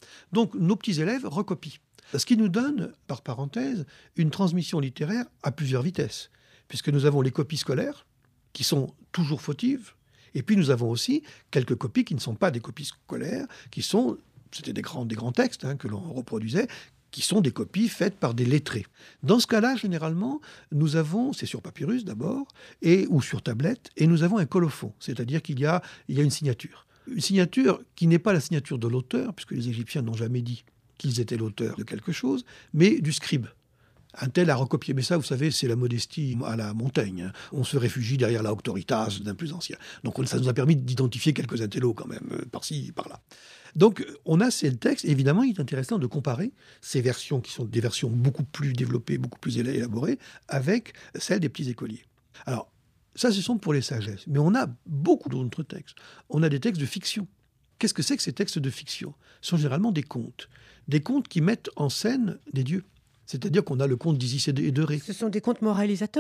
Donc nos petits élèves recopient. Ce qui nous donne, par parenthèse, une transmission littéraire à plusieurs vitesses, puisque nous avons les copies scolaires, qui sont toujours fautives, et puis nous avons aussi quelques copies qui ne sont pas des copies scolaires, c'était des grands textes que l'on reproduisait, qui sont des copies faites par des lettrés. Dans ce cas-là, généralement, nous avons, c'est sur papyrus d'abord, ou sur tablette, et nous avons un colophon, c'est-à-dire qu'il y a une signature. Une signature qui n'est pas la signature de l'auteur, puisque les Égyptiens n'ont jamais dit qu'ils étaient l'auteur de quelque chose, mais du scribe. Un tel a recopié. Mais ça, vous savez, c'est la modestie à la Montaigne. On se réfugie derrière la auctoritas d'un plus ancien. Donc ça nous a permis d'identifier quelques intellos quand même, par-ci, par-là. Donc on a ces textes. Évidemment, il est intéressant de comparer ces versions qui sont des versions beaucoup plus développées, beaucoup plus élaborées, avec celles des petits écoliers. Alors, ça, ce sont pour les sagesses. Mais on a beaucoup d'autres textes. On a des textes de fiction. Qu'est-ce que c'est que ces textes de fiction ? Ce sont généralement des contes. Des contes qui mettent en scène des dieux. C'est-à-dire qu'on a le conte d'Isis et de Ré. Ce sont des contes moralisateurs ?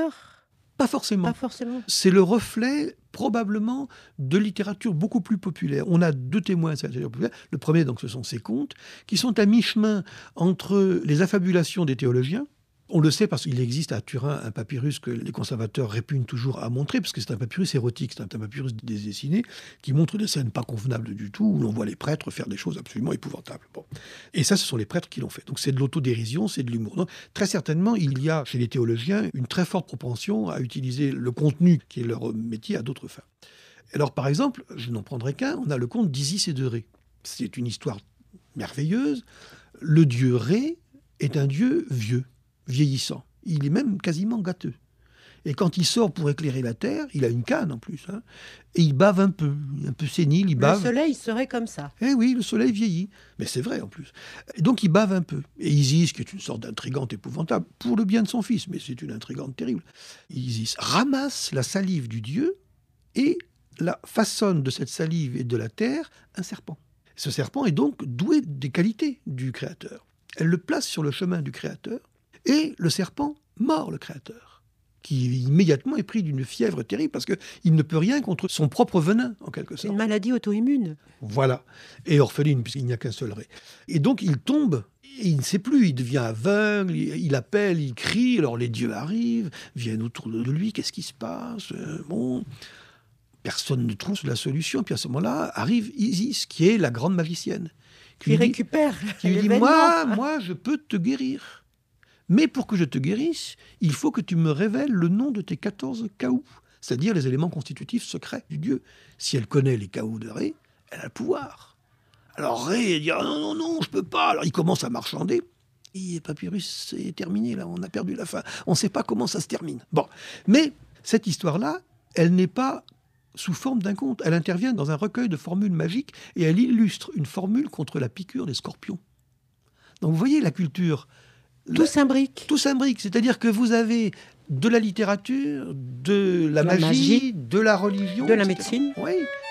Pas forcément. Pas forcément. C'est le reflet, probablement, de littérature beaucoup plus populaire. On a 2 témoins de cette littérature populaire. Le premier, donc, ce sont ces contes, qui sont à mi-chemin entre les affabulations des théologiens. On le sait parce qu'il existe à Turin un papyrus que les conservateurs répugnent toujours à montrer, parce que c'est un papyrus érotique, c'est un papyrus dessiné qui montre des scènes pas convenables du tout, où l'on voit les prêtres faire des choses absolument épouvantables. Bon. Et ça, ce sont les prêtres qui l'ont fait. Donc c'est de l'autodérision, c'est de l'humour. Donc, très certainement, il y a chez les théologiens une très forte propension à utiliser le contenu qui est leur métier à d'autres fins. Alors par exemple, je n'en prendrai qu'un, on a le conte d'Isis et de Ré. C'est une histoire merveilleuse. Le dieu Ré est un dieu vieux, vieillissant. Il est même quasiment gâteux. Et quand il sort pour éclairer la terre, il a une canne en plus, et il bave un peu sénile, il bave. Le soleil serait comme ça. Eh oui, le soleil vieillit. Mais c'est vrai en plus. Et donc il bave un peu. Et Isis, qui est une sorte d'intrigante épouvantable, pour le bien de son fils, mais c'est une intrigante terrible, Isis ramasse la salive du dieu et façonne de cette salive et de la terre un serpent. Ce serpent est donc doué des qualités du créateur. Elle le place sur le chemin du créateur, et le serpent mord le créateur, qui immédiatement est pris d'une fièvre terrible parce qu'il ne peut rien contre son propre venin, en quelque sorte. C'est une maladie auto-immune. Voilà. Et orpheline, puisqu'il n'y a qu'un seul Ré. Et donc il tombe, et il ne sait plus, il devient aveugle, il appelle, il crie, alors les dieux arrivent, viennent autour de lui, qu'est-ce qui se passe ? Bon, personne ne trouve la solution. Puis à ce moment-là, arrive Isis, qui est la grande magicienne. Qui récupère qui lui dit, moi, je peux te guérir. Mais pour que je te guérisse, il faut que tu me révèles le nom de tes 14 caous, c'est-à-dire les éléments constitutifs secrets du dieu. Si elle connaît les caous de Ré, elle a le pouvoir. Alors Ré dit non, je peux pas. Alors il commence à marchander. Et Papyrus, c'est terminé là, on a perdu la fin. On ne sait pas comment ça se termine. Bon, mais cette histoire-là, elle n'est pas sous forme d'un conte. Elle intervient dans un recueil de formules magiques et elle illustre une formule contre la piqûre des scorpions. Donc vous voyez la culture. Tout s'imbrique. Tout s'imbrique, c'est-à-dire que vous avez de la littérature, de la magie, de la religion, de la etc. médecine. Oui.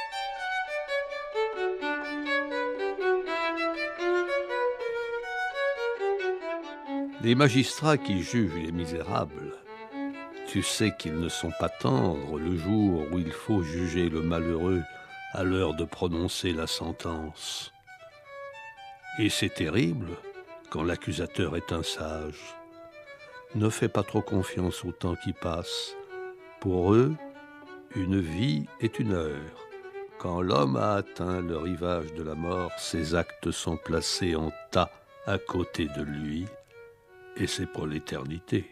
Les magistrats qui jugent les misérables, tu sais qu'ils ne sont pas tendres le jour où il faut juger le malheureux à l'heure de prononcer la sentence. Et c'est terrible quand l'accusateur est un sage. Ne fais pas trop confiance au temps qui passe. Pour eux, une vie est une heure. Quand l'homme a atteint le rivage de la mort, ses actes sont placés en tas à côté de lui, et c'est pour l'éternité.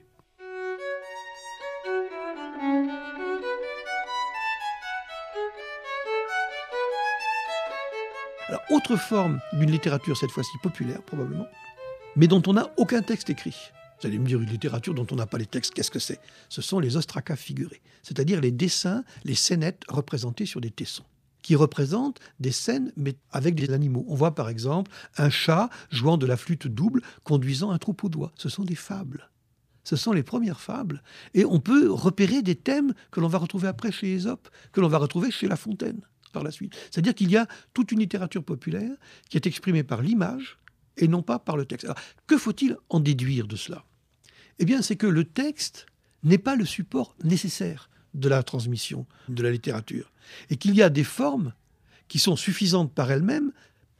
Alors, autre forme d'une littérature, cette fois-ci populaire, probablement, mais dont on n'a aucun texte écrit. Vous allez me dire, une littérature dont on n'a pas les textes, qu'est-ce que c'est ? Ce sont les ostracas figurés, c'est-à-dire les dessins, les scénettes représentés sur des tessons, qui représentent des scènes mais avec des animaux. On voit par exemple un chat jouant de la flûte double, conduisant un troupeau d'oies. Ce sont des fables. Ce sont les premières fables. Et on peut repérer des thèmes que l'on va retrouver après chez Ésope, que l'on va retrouver chez La Fontaine par la suite. C'est-à-dire qu'il y a toute une littérature populaire qui est exprimée par l'image et non pas par le texte. Alors, que faut-il en déduire de cela ? Eh bien, c'est que le texte n'est pas le support nécessaire de la transmission de la littérature et qu'il y a des formes qui sont suffisantes par elles-mêmes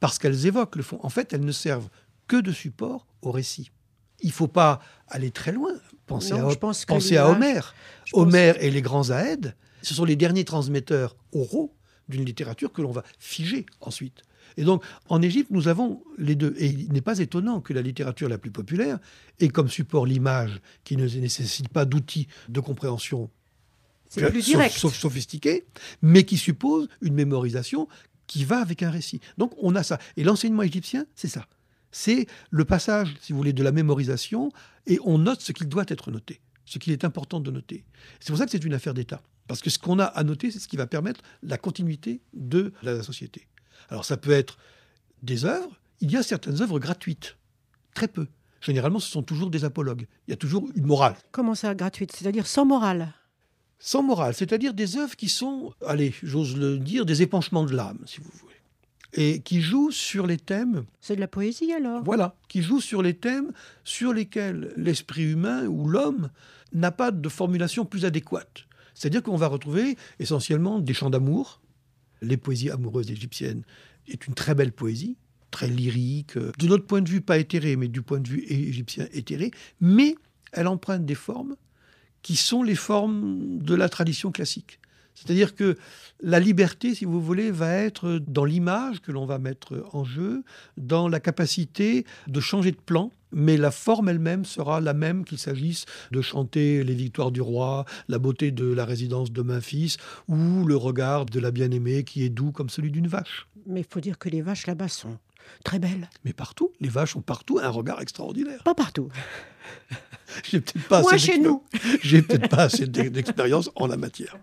parce qu'elles évoquent le fond. En fait, elles ne servent que de support au récit. Il ne faut pas aller très loin. Pensez à Homère. Homère et les grands Aèdes, ce sont les derniers transmetteurs oraux d'une littérature que l'on va figer ensuite. Et donc, en Égypte, nous avons les deux. Et il n'est pas étonnant que la littérature la plus populaire ait comme support l'image qui ne nécessite pas d'outils de compréhension plus direct, sophistiqués, mais qui suppose une mémorisation qui va avec un récit. Donc, on a ça. Et l'enseignement égyptien, c'est ça. C'est le passage, si vous voulez, de la mémorisation, et on note ce qu'il doit être noté, ce qu'il est important de noter. C'est pour ça que c'est une affaire d'État. Parce que ce qu'on a à noter, c'est ce qui va permettre la continuité de la société. Alors ça peut être des œuvres. Il y a certaines œuvres gratuites. Très peu. Généralement, ce sont toujours des apologues. Il y a toujours une morale. Comment ça, gratuite? C'est-à-dire sans morale? Sans morale, c'est-à-dire des œuvres qui sont, allez, j'ose le dire, des épanchements de l'âme, si vous voulez. Et qui jouent sur les thèmes... C'est de la poésie, alors? Voilà, qui jouent sur les thèmes sur lesquels l'esprit humain ou l'homme n'a pas de formulation plus adéquate. C'est-à-dire qu'on va retrouver essentiellement des chants d'amour. Les poésies amoureuses égyptiennes est une très belle poésie, très lyrique, de notre point de vue pas éthérée, mais du point de vue égyptien éthérée, mais elle emprunte des formes qui sont les formes de la tradition classique. C'est-à-dire que la liberté, si vous voulez, va être dans l'image que l'on va mettre en jeu, dans la capacité de changer de plan, mais la forme elle-même sera la même qu'il s'agisse de chanter les victoires du roi, la beauté de la résidence de Memphis, ou le regard de la bien-aimée qui est doux comme celui d'une vache. Mais il faut dire que les vaches là-bas sont très belles. Mais partout, les vaches ont partout un regard extraordinaire. Pas partout. J'ai peut-être pas Moi, chez nous. J'ai peut-être pas assez d'expérience en la matière.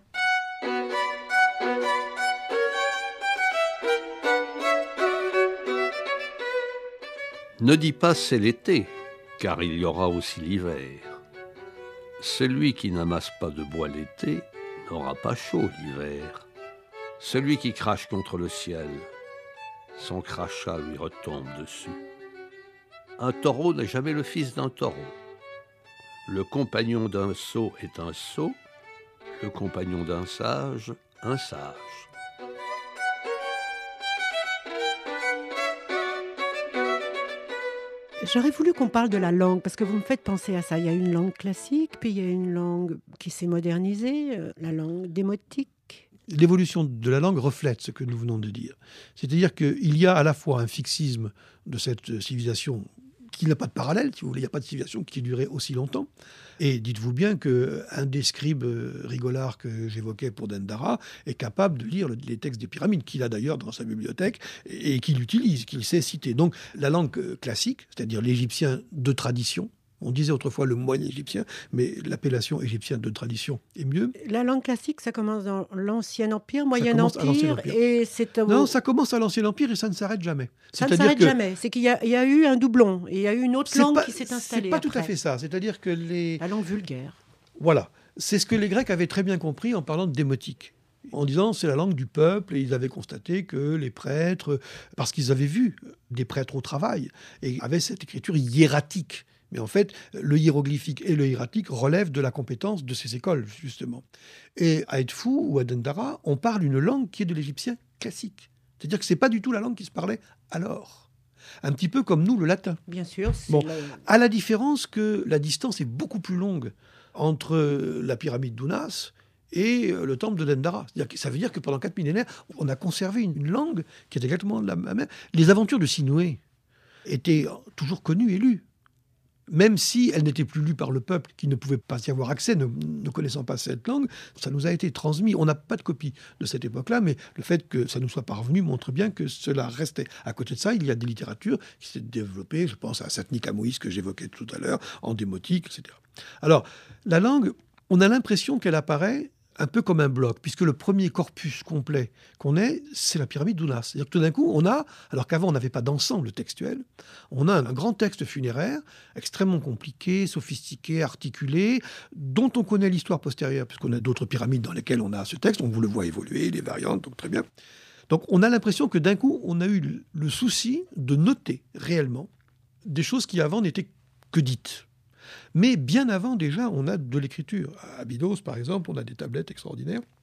Ne dis pas c'est l'été, car il y aura aussi l'hiver. Celui qui n'amasse pas de bois l'été n'aura pas chaud l'hiver. Celui qui crache contre le ciel, son crachat lui retombe dessus. Un taureau n'est jamais le fils d'un taureau. Le compagnon d'un sot est un sot, le compagnon d'un sage, un sage. J'aurais voulu qu'on parle de la langue, parce que vous me faites penser à ça. Il y a une langue classique, puis il y a une langue qui s'est modernisée, la langue démotique. L'évolution de la langue reflète ce que nous venons de dire. C'est-à-dire qu'il y a à la fois un fixisme de cette civilisation qui n'a pas de parallèle, si vous voulez, il n'y a pas de civilisation qui ait duré aussi longtemps. Et dites-vous bien qu'un des scribes rigolards que j'évoquais pour Dendara est capable de lire les textes des pyramides, qu'il a d'ailleurs dans sa bibliothèque et qu'il utilise, qu'il sait citer. Donc la langue classique, c'est-à-dire l'égyptien de tradition, on disait autrefois le moyen égyptien, mais l'appellation égyptienne de tradition est mieux. La langue classique, ça commence dans l'Ancien Empire, Moyen Empire, et c'est... Non, ça commence à l'Ancien Empire et ça ne s'arrête jamais. Ça ne s'arrête jamais. C'est qu'il y a eu un doublon, et il y a eu une autre langue qui s'est installée. C'est pas après. tout à fait ça. C'est-à-dire que La langue vulgaire. Voilà. C'est ce que les Grecs avaient très bien compris en parlant de démotique. En disant c'est la langue du peuple, et ils avaient constaté que les prêtres, parce qu'ils avaient vu des prêtres au travail, et avaient cette écriture hiératique. Mais en fait, le hiéroglyphique et le hiératique relèvent de la compétence de ces écoles, justement. Et à Edfou ou à Dendara, on parle une langue qui est de l'égyptien classique. C'est-à-dire que ce n'est pas du tout la langue qui se parlait alors. Un petit peu comme nous, le latin. Bien sûr. Bon, à la différence que la distance est beaucoup plus longue entre la pyramide d'Ounas et le temple de Dendara. Ça veut dire que pendant 4 millénaires, on a conservé une langue qui est exactement la même. Les aventures de Sinoué étaient toujours connues et lues. Même si elle n'était plus lue par le peuple, qui ne pouvait pas y avoir accès, ne connaissant pas cette langue, ça nous a été transmis. On n'a pas de copie de cette époque-là, mais le fait que ça nous soit parvenu montre bien que cela restait. À côté de ça, il y a des littératures qui s'est développées, je pense à Satnik Amoïs que j'évoquais tout à l'heure, en démotique, etc. Alors, la langue, on a l'impression qu'elle apparaît un peu comme un bloc, puisque le premier corpus complet qu'on ait, c'est la pyramide d'Ounas. C'est-à-dire que tout d'un coup, on a, alors qu'avant on n'avait pas d'ensemble textuel, on a un grand texte funéraire, extrêmement compliqué, sophistiqué, articulé, dont on connaît l'histoire postérieure, puisqu'on a d'autres pyramides dans lesquelles on a ce texte, on vous le voit évoluer, les variantes, donc très bien. Donc on a l'impression que d'un coup, on a eu le souci de noter réellement des choses qui avant n'étaient que dites. Mais bien avant, déjà, on a de l'écriture. À Abydos, par exemple, on a des tablettes extraordinaires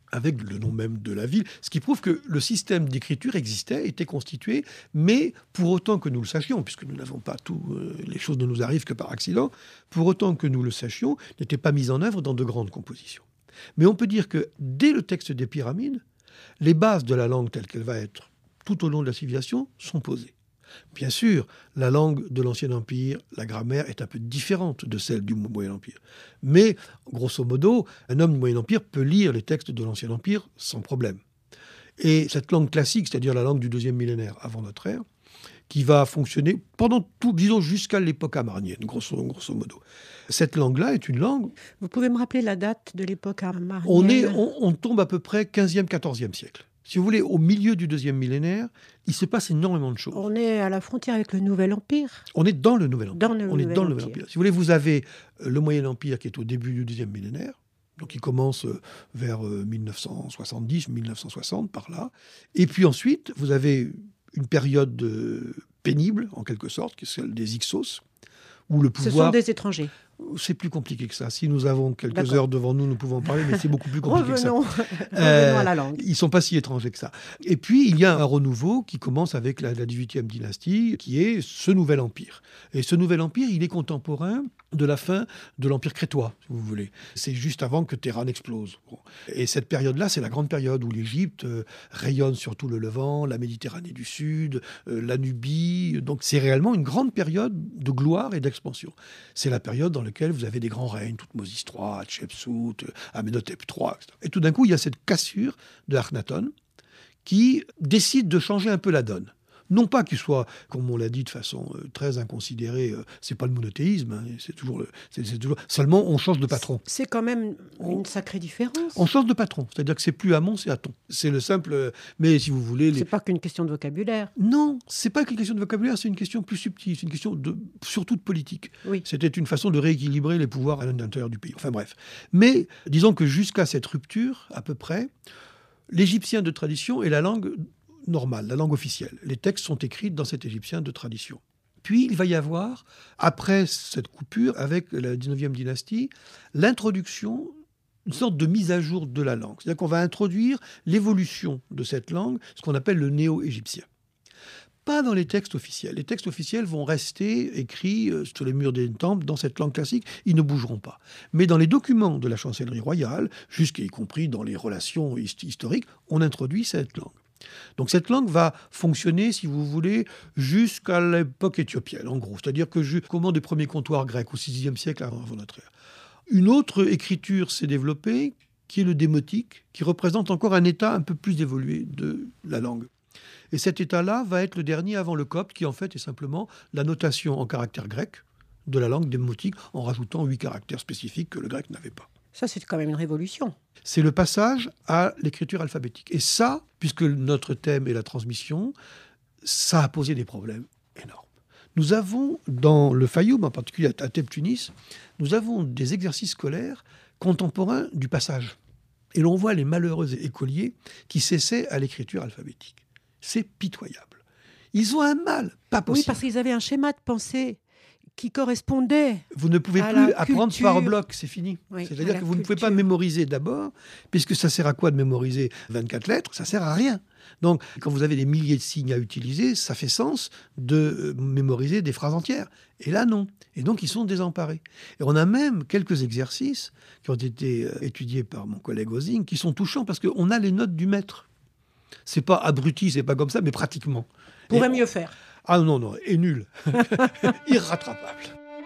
avec le nom même de la ville, ce qui prouve que le système d'écriture existait, était constitué, mais pour autant que nous le sachions, puisque nous n'avons pas tout, les choses ne nous arrivent que par accident, pour autant que nous le sachions, n'était pas mis en œuvre dans de grandes compositions. Mais on peut dire que dès le texte des pyramides, les bases de la langue telle qu'elle va être tout au long de la civilisation sont posées. Bien sûr, la langue de l'Ancien Empire, la grammaire est un peu différente de celle du Moyen Empire. Mais, grosso modo, un homme du Moyen Empire peut lire les textes de l'Ancien Empire sans problème. Et cette langue classique, c'est-à-dire la langue du 2e millénaire avant notre ère, qui va fonctionner pendant tout, disons, jusqu'à l'époque amarnienne, grosso modo. Cette langue-là est une langue... Vous pouvez me rappeler la date de l'époque amarnienne ? On tombe à peu près 15e, 14e siècle. Si vous voulez, au milieu du 2e millénaire, il se passe énormément de choses. On est à la frontière avec le Nouvel Empire. On est dans le Nouvel Empire. On est dans le Nouvel Empire. Si vous voulez, vous avez le Moyen Empire qui est au début du 2e millénaire, donc il commence vers 1970, 1960, par là. Et puis ensuite, vous avez une période pénible, en quelque sorte, qui est celle des Hyksos, où le pouvoir... Ce sont des étrangers. C'est plus compliqué que ça. Si nous avons quelques heures devant nous, nous pouvons en parler, mais c'est beaucoup plus compliqué que ça. Revenons à la langue. Ils ne sont pas si étrangers que ça. Et puis, il y a un renouveau qui commence avec la 18e dynastie, qui est ce nouvel empire. Et ce nouvel empire, il est contemporain de la fin de l'empire crétois, si vous voulez. C'est juste avant que Téhéran explose. Bon. Et cette période-là, c'est la grande période où l'Égypte rayonne sur tout le Levant, la Méditerranée du Sud, la Nubie. Donc, c'est réellement une grande période de gloire et d'expansion. C'est la période dans laquelle vous avez des grands règnes, Toutmosis III, Hatshepsut, Amenhotep III, etc. Et tout d'un coup, il y a cette cassure de Akhenaton qui décide de changer un peu la donne. Non pas qu'il soit, comme on l'a dit de façon très inconsidérée, c'est pas le monothéisme, hein, c'est toujours seulement on change de patron. C'est quand même une sacrée différence. On change de patron, c'est-à-dire que c'est plus Amon, c'est Aton. C'est le simple, mais si vous voulez... C'est pas qu'une question de vocabulaire. Non, c'est pas qu'une question de vocabulaire, c'est une question plus subtile, c'est une question surtout de politique. Oui. C'était une façon de rééquilibrer les pouvoirs à l'intérieur du pays. Enfin bref. Mais disons que jusqu'à cette rupture, à peu près, l'égyptien de tradition est la langue normale, la langue officielle. Les textes sont écrits dans cet égyptien de tradition. Puis, il va y avoir, après cette coupure, avec la 19e dynastie, l'introduction, une sorte de mise à jour de la langue. C'est-à-dire qu'on va introduire l'évolution de cette langue, ce qu'on appelle le néo-égyptien. Pas dans les textes officiels. Les textes officiels vont rester écrits sur les murs des temples dans cette langue classique, ils ne bougeront pas. Mais dans les documents de la chancellerie royale, jusqu'y compris dans les relations historiques, on introduit cette langue. Donc cette langue va fonctionner, si vous voulez, jusqu'à l'époque éthiopienne, en gros. C'est-à-dire que jusqu'au moment des premiers comptoirs grecs, au VIe siècle avant notre ère. Une autre écriture s'est développée, qui est le démotique, qui représente encore un état un peu plus évolué de la langue. Et cet état-là va être le dernier avant le copte, qui en fait est simplement la notation en caractères grecs de la langue démotique, en rajoutant 8 caractères spécifiques que le grec n'avait pas. Ça, c'est quand même une révolution. C'est le passage à l'écriture alphabétique. Et ça, puisque notre thème est la transmission, ça a posé des problèmes énormes. Nous avons, dans le Fayoum, en particulier à Teb Tunis, nous avons des exercices scolaires contemporains du passage. Et l'on voit les malheureux écoliers qui s'essaient à l'écriture alphabétique. C'est pitoyable. Ils ont un mal, pas possible. Oui, parce qu'ils avaient un schéma de pensée qui correspondait. Vous ne pouvez plus apprendre par bloc, c'est fini. Oui, c'est-à-dire que vous ne pouvez pas mémoriser d'abord, puisque ça sert à quoi de mémoriser 24 lettres ? Ça sert à rien. Donc, quand vous avez des milliers de signes à utiliser, ça fait sens de mémoriser des phrases entières. Et là, non. Et donc, ils sont désemparés. Et on a même quelques exercices qui ont été étudiés par mon collègue Ozing, qui sont touchants parce qu'on a les notes du maître. C'est pas abruti, c'est pas comme ça, mais pratiquement. Pourrait mieux faire. Ah non, et nul. Irrattrapable.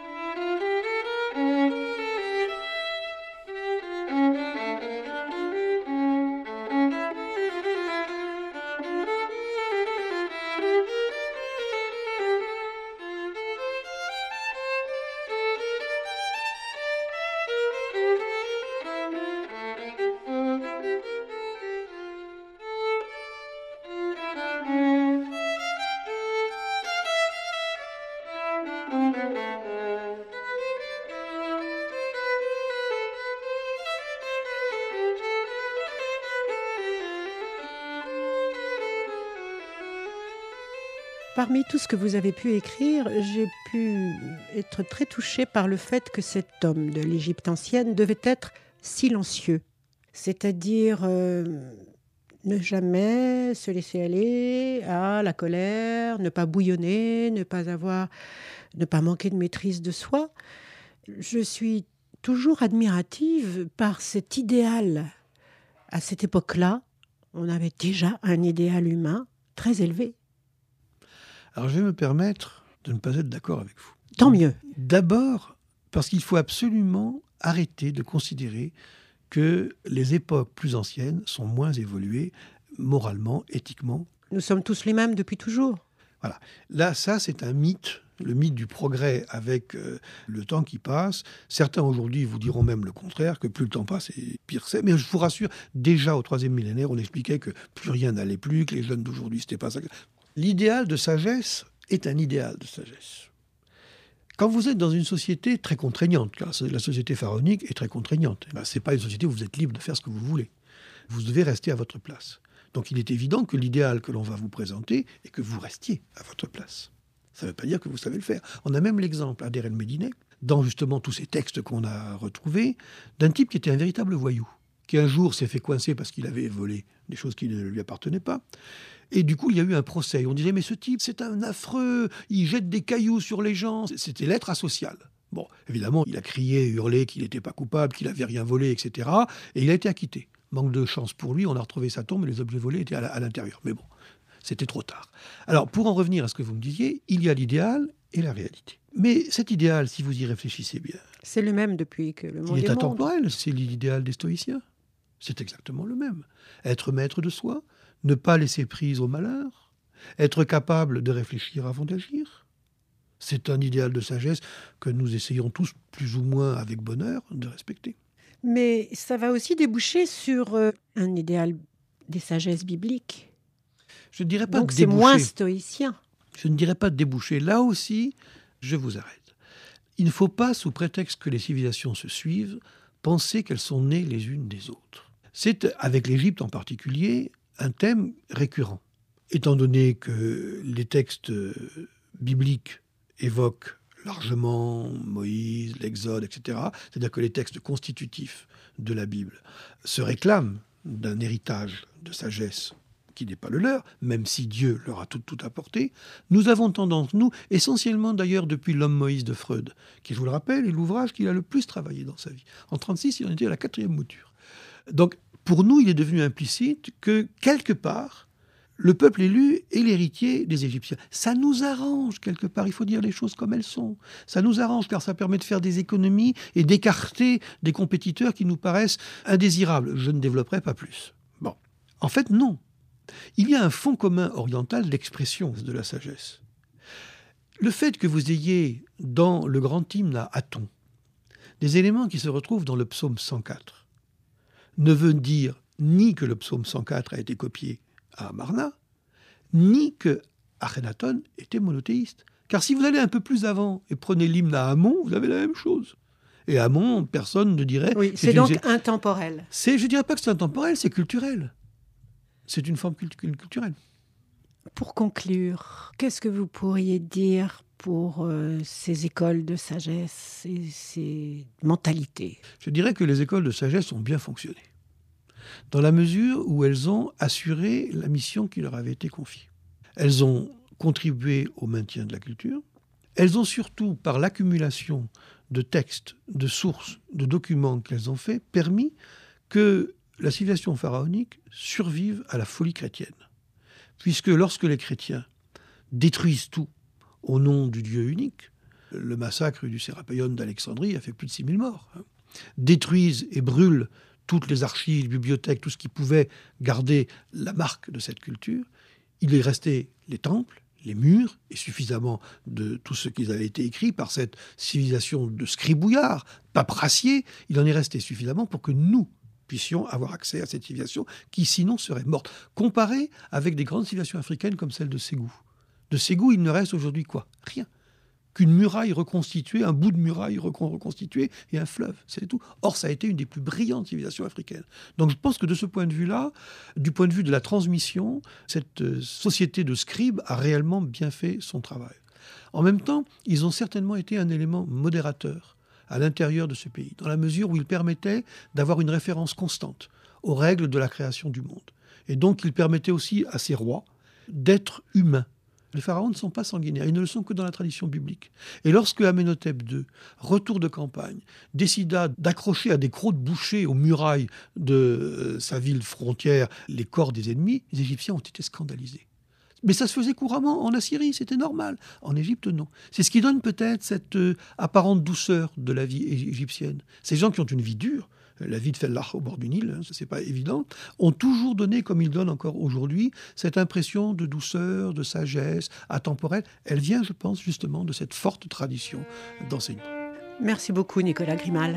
Parmi tout ce que vous avez pu écrire, j'ai pu être très touchée par le fait que cet homme de l'Égypte ancienne devait être silencieux. c'est-à-dire ne jamais se laisser aller à la colère, ne pas bouillonner, ne pas manquer de maîtrise de soi. Je suis toujours admirative par cet idéal. À cette époque-là, on avait déjà un idéal humain très élevé. Alors je vais me permettre de ne pas être d'accord avec vous. Tant mieux. D'abord, parce qu'il faut absolument arrêter de considérer que les époques plus anciennes sont moins évoluées moralement, éthiquement. Nous sommes tous les mêmes depuis toujours. Voilà. Là, ça, c'est un mythe, le mythe du progrès avec le temps qui passe. Certains aujourd'hui vous diront même le contraire, que plus le temps passe, et pire c'est. Mais je vous rassure, déjà au 3e millénaire, on expliquait que plus rien n'allait plus, que les jeunes d'aujourd'hui, c'était pas ça. L'idéal de sagesse est un idéal de sagesse. Quand vous êtes dans une société très contraignante, car la société pharaonique est très contraignante, ce n'est pas une société où vous êtes libre de faire ce que vous voulez. Vous devez rester à votre place. Donc il est évident que l'idéal que l'on va vous présenter est que vous restiez à votre place. Ça ne veut pas dire que vous savez le faire. On a même l'exemple à Deir el-Médine, dans justement tous ces textes qu'on a retrouvés, d'un type qui était un véritable voyou, qui un jour s'est fait coincer parce qu'il avait volé des choses qui ne lui appartenaient pas. Et du coup, il y a eu un procès. On disait, mais ce type, c'est un affreux, il jette des cailloux sur les gens. C'était l'être asocial. Bon, évidemment, il a crié, hurlé qu'il n'était pas coupable, qu'il n'avait rien volé, etc. Et il a été acquitté. Manque de chance pour lui, on a retrouvé sa tombe, mais les objets volés étaient à l'intérieur. Mais bon, c'était trop tard. Alors, pour en revenir à ce que vous me disiez, il y a l'idéal et la réalité. Mais cet idéal, si vous y réfléchissez bien... C'est le même depuis que le monde est Il est monde. intemporel, c'est l'idéal des stoïciens. C'est exactement le même. Être maître de soi, ne pas laisser prise au malheur, être capable de réfléchir avant d'agir. C'est un idéal de sagesse que nous essayons tous, plus ou moins avec bonheur, de respecter. Mais ça va aussi déboucher sur un idéal des sagesses bibliques. Je ne dirais pas donc c'est déboucher. moins stoïcien. Je ne dirais pas déboucher. Là aussi, je vous arrête. Il ne faut pas, sous prétexte que les civilisations se suivent, penser qu'elles sont nées les unes des autres. C'est, avec l'Égypte en particulier, un thème récurrent. Étant donné que les textes bibliques évoquent largement Moïse, l'Exode, etc., c'est-à-dire que les textes constitutifs de la Bible se réclament d'un héritage de sagesse qui n'est pas le leur, même si Dieu leur a tout apporté, nous avons tendance, nous, essentiellement d'ailleurs depuis l'homme Moïse de Freud, qui, je vous le rappelle, est l'ouvrage qu'il a le plus travaillé dans sa vie. En 1936, il en était à la 4e mouture. Donc, pour nous, il est devenu implicite que, quelque part, le peuple élu est l'héritier des Égyptiens. Ça nous arrange, quelque part, il faut dire les choses comme elles sont. Ça nous arrange, car ça permet de faire des économies et d'écarter des compétiteurs qui nous paraissent indésirables. Je ne développerai pas plus. Bon. En fait, non. Il y a un fond commun oriental d'expression de la sagesse. Le fait que vous ayez, dans le grand hymne à Aton, des éléments qui se retrouvent dans le psaume 104, ne veut dire ni que le psaume 104 a été copié à Amarna, ni que Akhenaton était monothéiste. Car si vous allez un peu plus avant et prenez l'hymne à Amon, vous avez la même chose. Et Amon, personne ne dirait... Oui, c'est donc intemporel. Je ne dirais pas que c'est intemporel, c'est culturel. C'est une forme culturelle. Pour conclure, qu'est-ce que vous pourriez dire pour ces écoles de sagesse et ces mentalités? Je dirais que les écoles de sagesse ont bien fonctionné, dans la mesure où elles ont assuré la mission qui leur avait été confiée. Elles ont contribué au maintien de la culture. Elles ont surtout, par l'accumulation de textes, de sources, de documents qu'elles ont fait, permis que la civilisation pharaonique survive à la folie chrétienne. Puisque lorsque les chrétiens détruisent tout au nom du Dieu unique, le massacre du Sérapéion d'Alexandrie a fait plus de 6000 morts, détruisent et brûlent toutes les archives, les bibliothèques, tout ce qui pouvait garder la marque de cette culture, il est resté les temples, les murs, et suffisamment de tout ce qui avait été écrit par cette civilisation de scribouillards, paperassiers, il en est resté suffisamment pour que nous puissions avoir accès à cette civilisation qui sinon serait morte. Comparée avec des grandes civilisations africaines comme celle de Ségou. De Ségou, il ne reste aujourd'hui quoi? Rien. Qu'une muraille reconstituée, un bout de muraille reconstitué et un fleuve, c'est tout. Or, ça a été une des plus brillantes civilisations africaines. Donc je pense que de ce point de vue-là, du point de vue de la transmission, cette société de scribes a réellement bien fait son travail. En même temps, ils ont certainement été un élément modérateur à l'intérieur de ce pays, dans la mesure où ils permettaient d'avoir une référence constante aux règles de la création du monde. Et donc, il permettait aussi à ces rois d'être humains. Les pharaons ne sont pas sanguinaires, ils ne le sont que dans la tradition biblique. Et lorsque Amenhotep II, retour de campagne, décida d'accrocher à des crocs de boucher aux murailles de sa ville frontière les corps des ennemis, les Égyptiens ont été scandalisés. Mais ça se faisait couramment en Assyrie, c'était normal. En Égypte, non. C'est ce qui donne peut-être cette apparente douceur de la vie égyptienne. Ces gens qui ont une vie dure, la vie de Fellah au bord du Nil, ça c'est pas évident, ont toujours donné, comme ils donnent encore aujourd'hui, cette impression de douceur, de sagesse, atemporelle. Elle vient, je pense, justement de cette forte tradition d'enseignement. Merci beaucoup, Nicolas Grimal.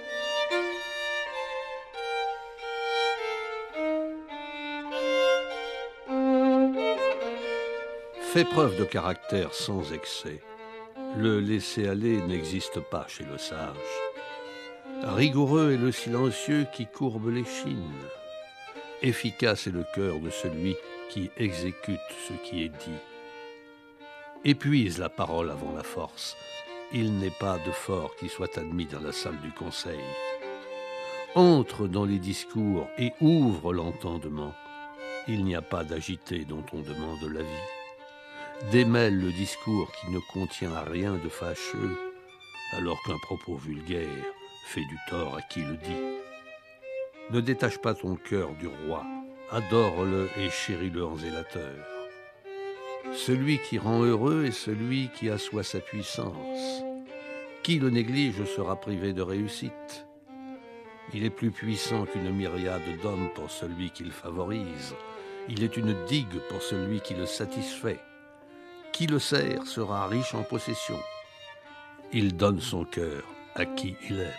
Fait preuve de caractère sans excès. Le laisser-aller n'existe pas chez le sage. Rigoureux est le silencieux qui courbe l'échine. Efficace est le cœur de celui qui exécute ce qui est dit. Épuise la parole avant la force. Il n'est pas de fort qui soit admis dans la salle du conseil. Entre dans les discours et ouvre l'entendement. Il n'y a pas d'agité dont on demande l'avis. Démêle le discours qui ne contient rien de fâcheux, alors qu'un propos vulgaire fait du tort à qui le dit. Ne détache pas ton cœur du roi, adore-le et chéris-le en zélateur. Celui qui rend heureux est celui qui assoit sa puissance. Qui le néglige sera privé de réussite. Il est plus puissant qu'une myriade d'hommes pour celui qui le favorise. Il est une digue pour celui qui le satisfait. Qui le sert sera riche en possession. Il donne son cœur à qui il aime.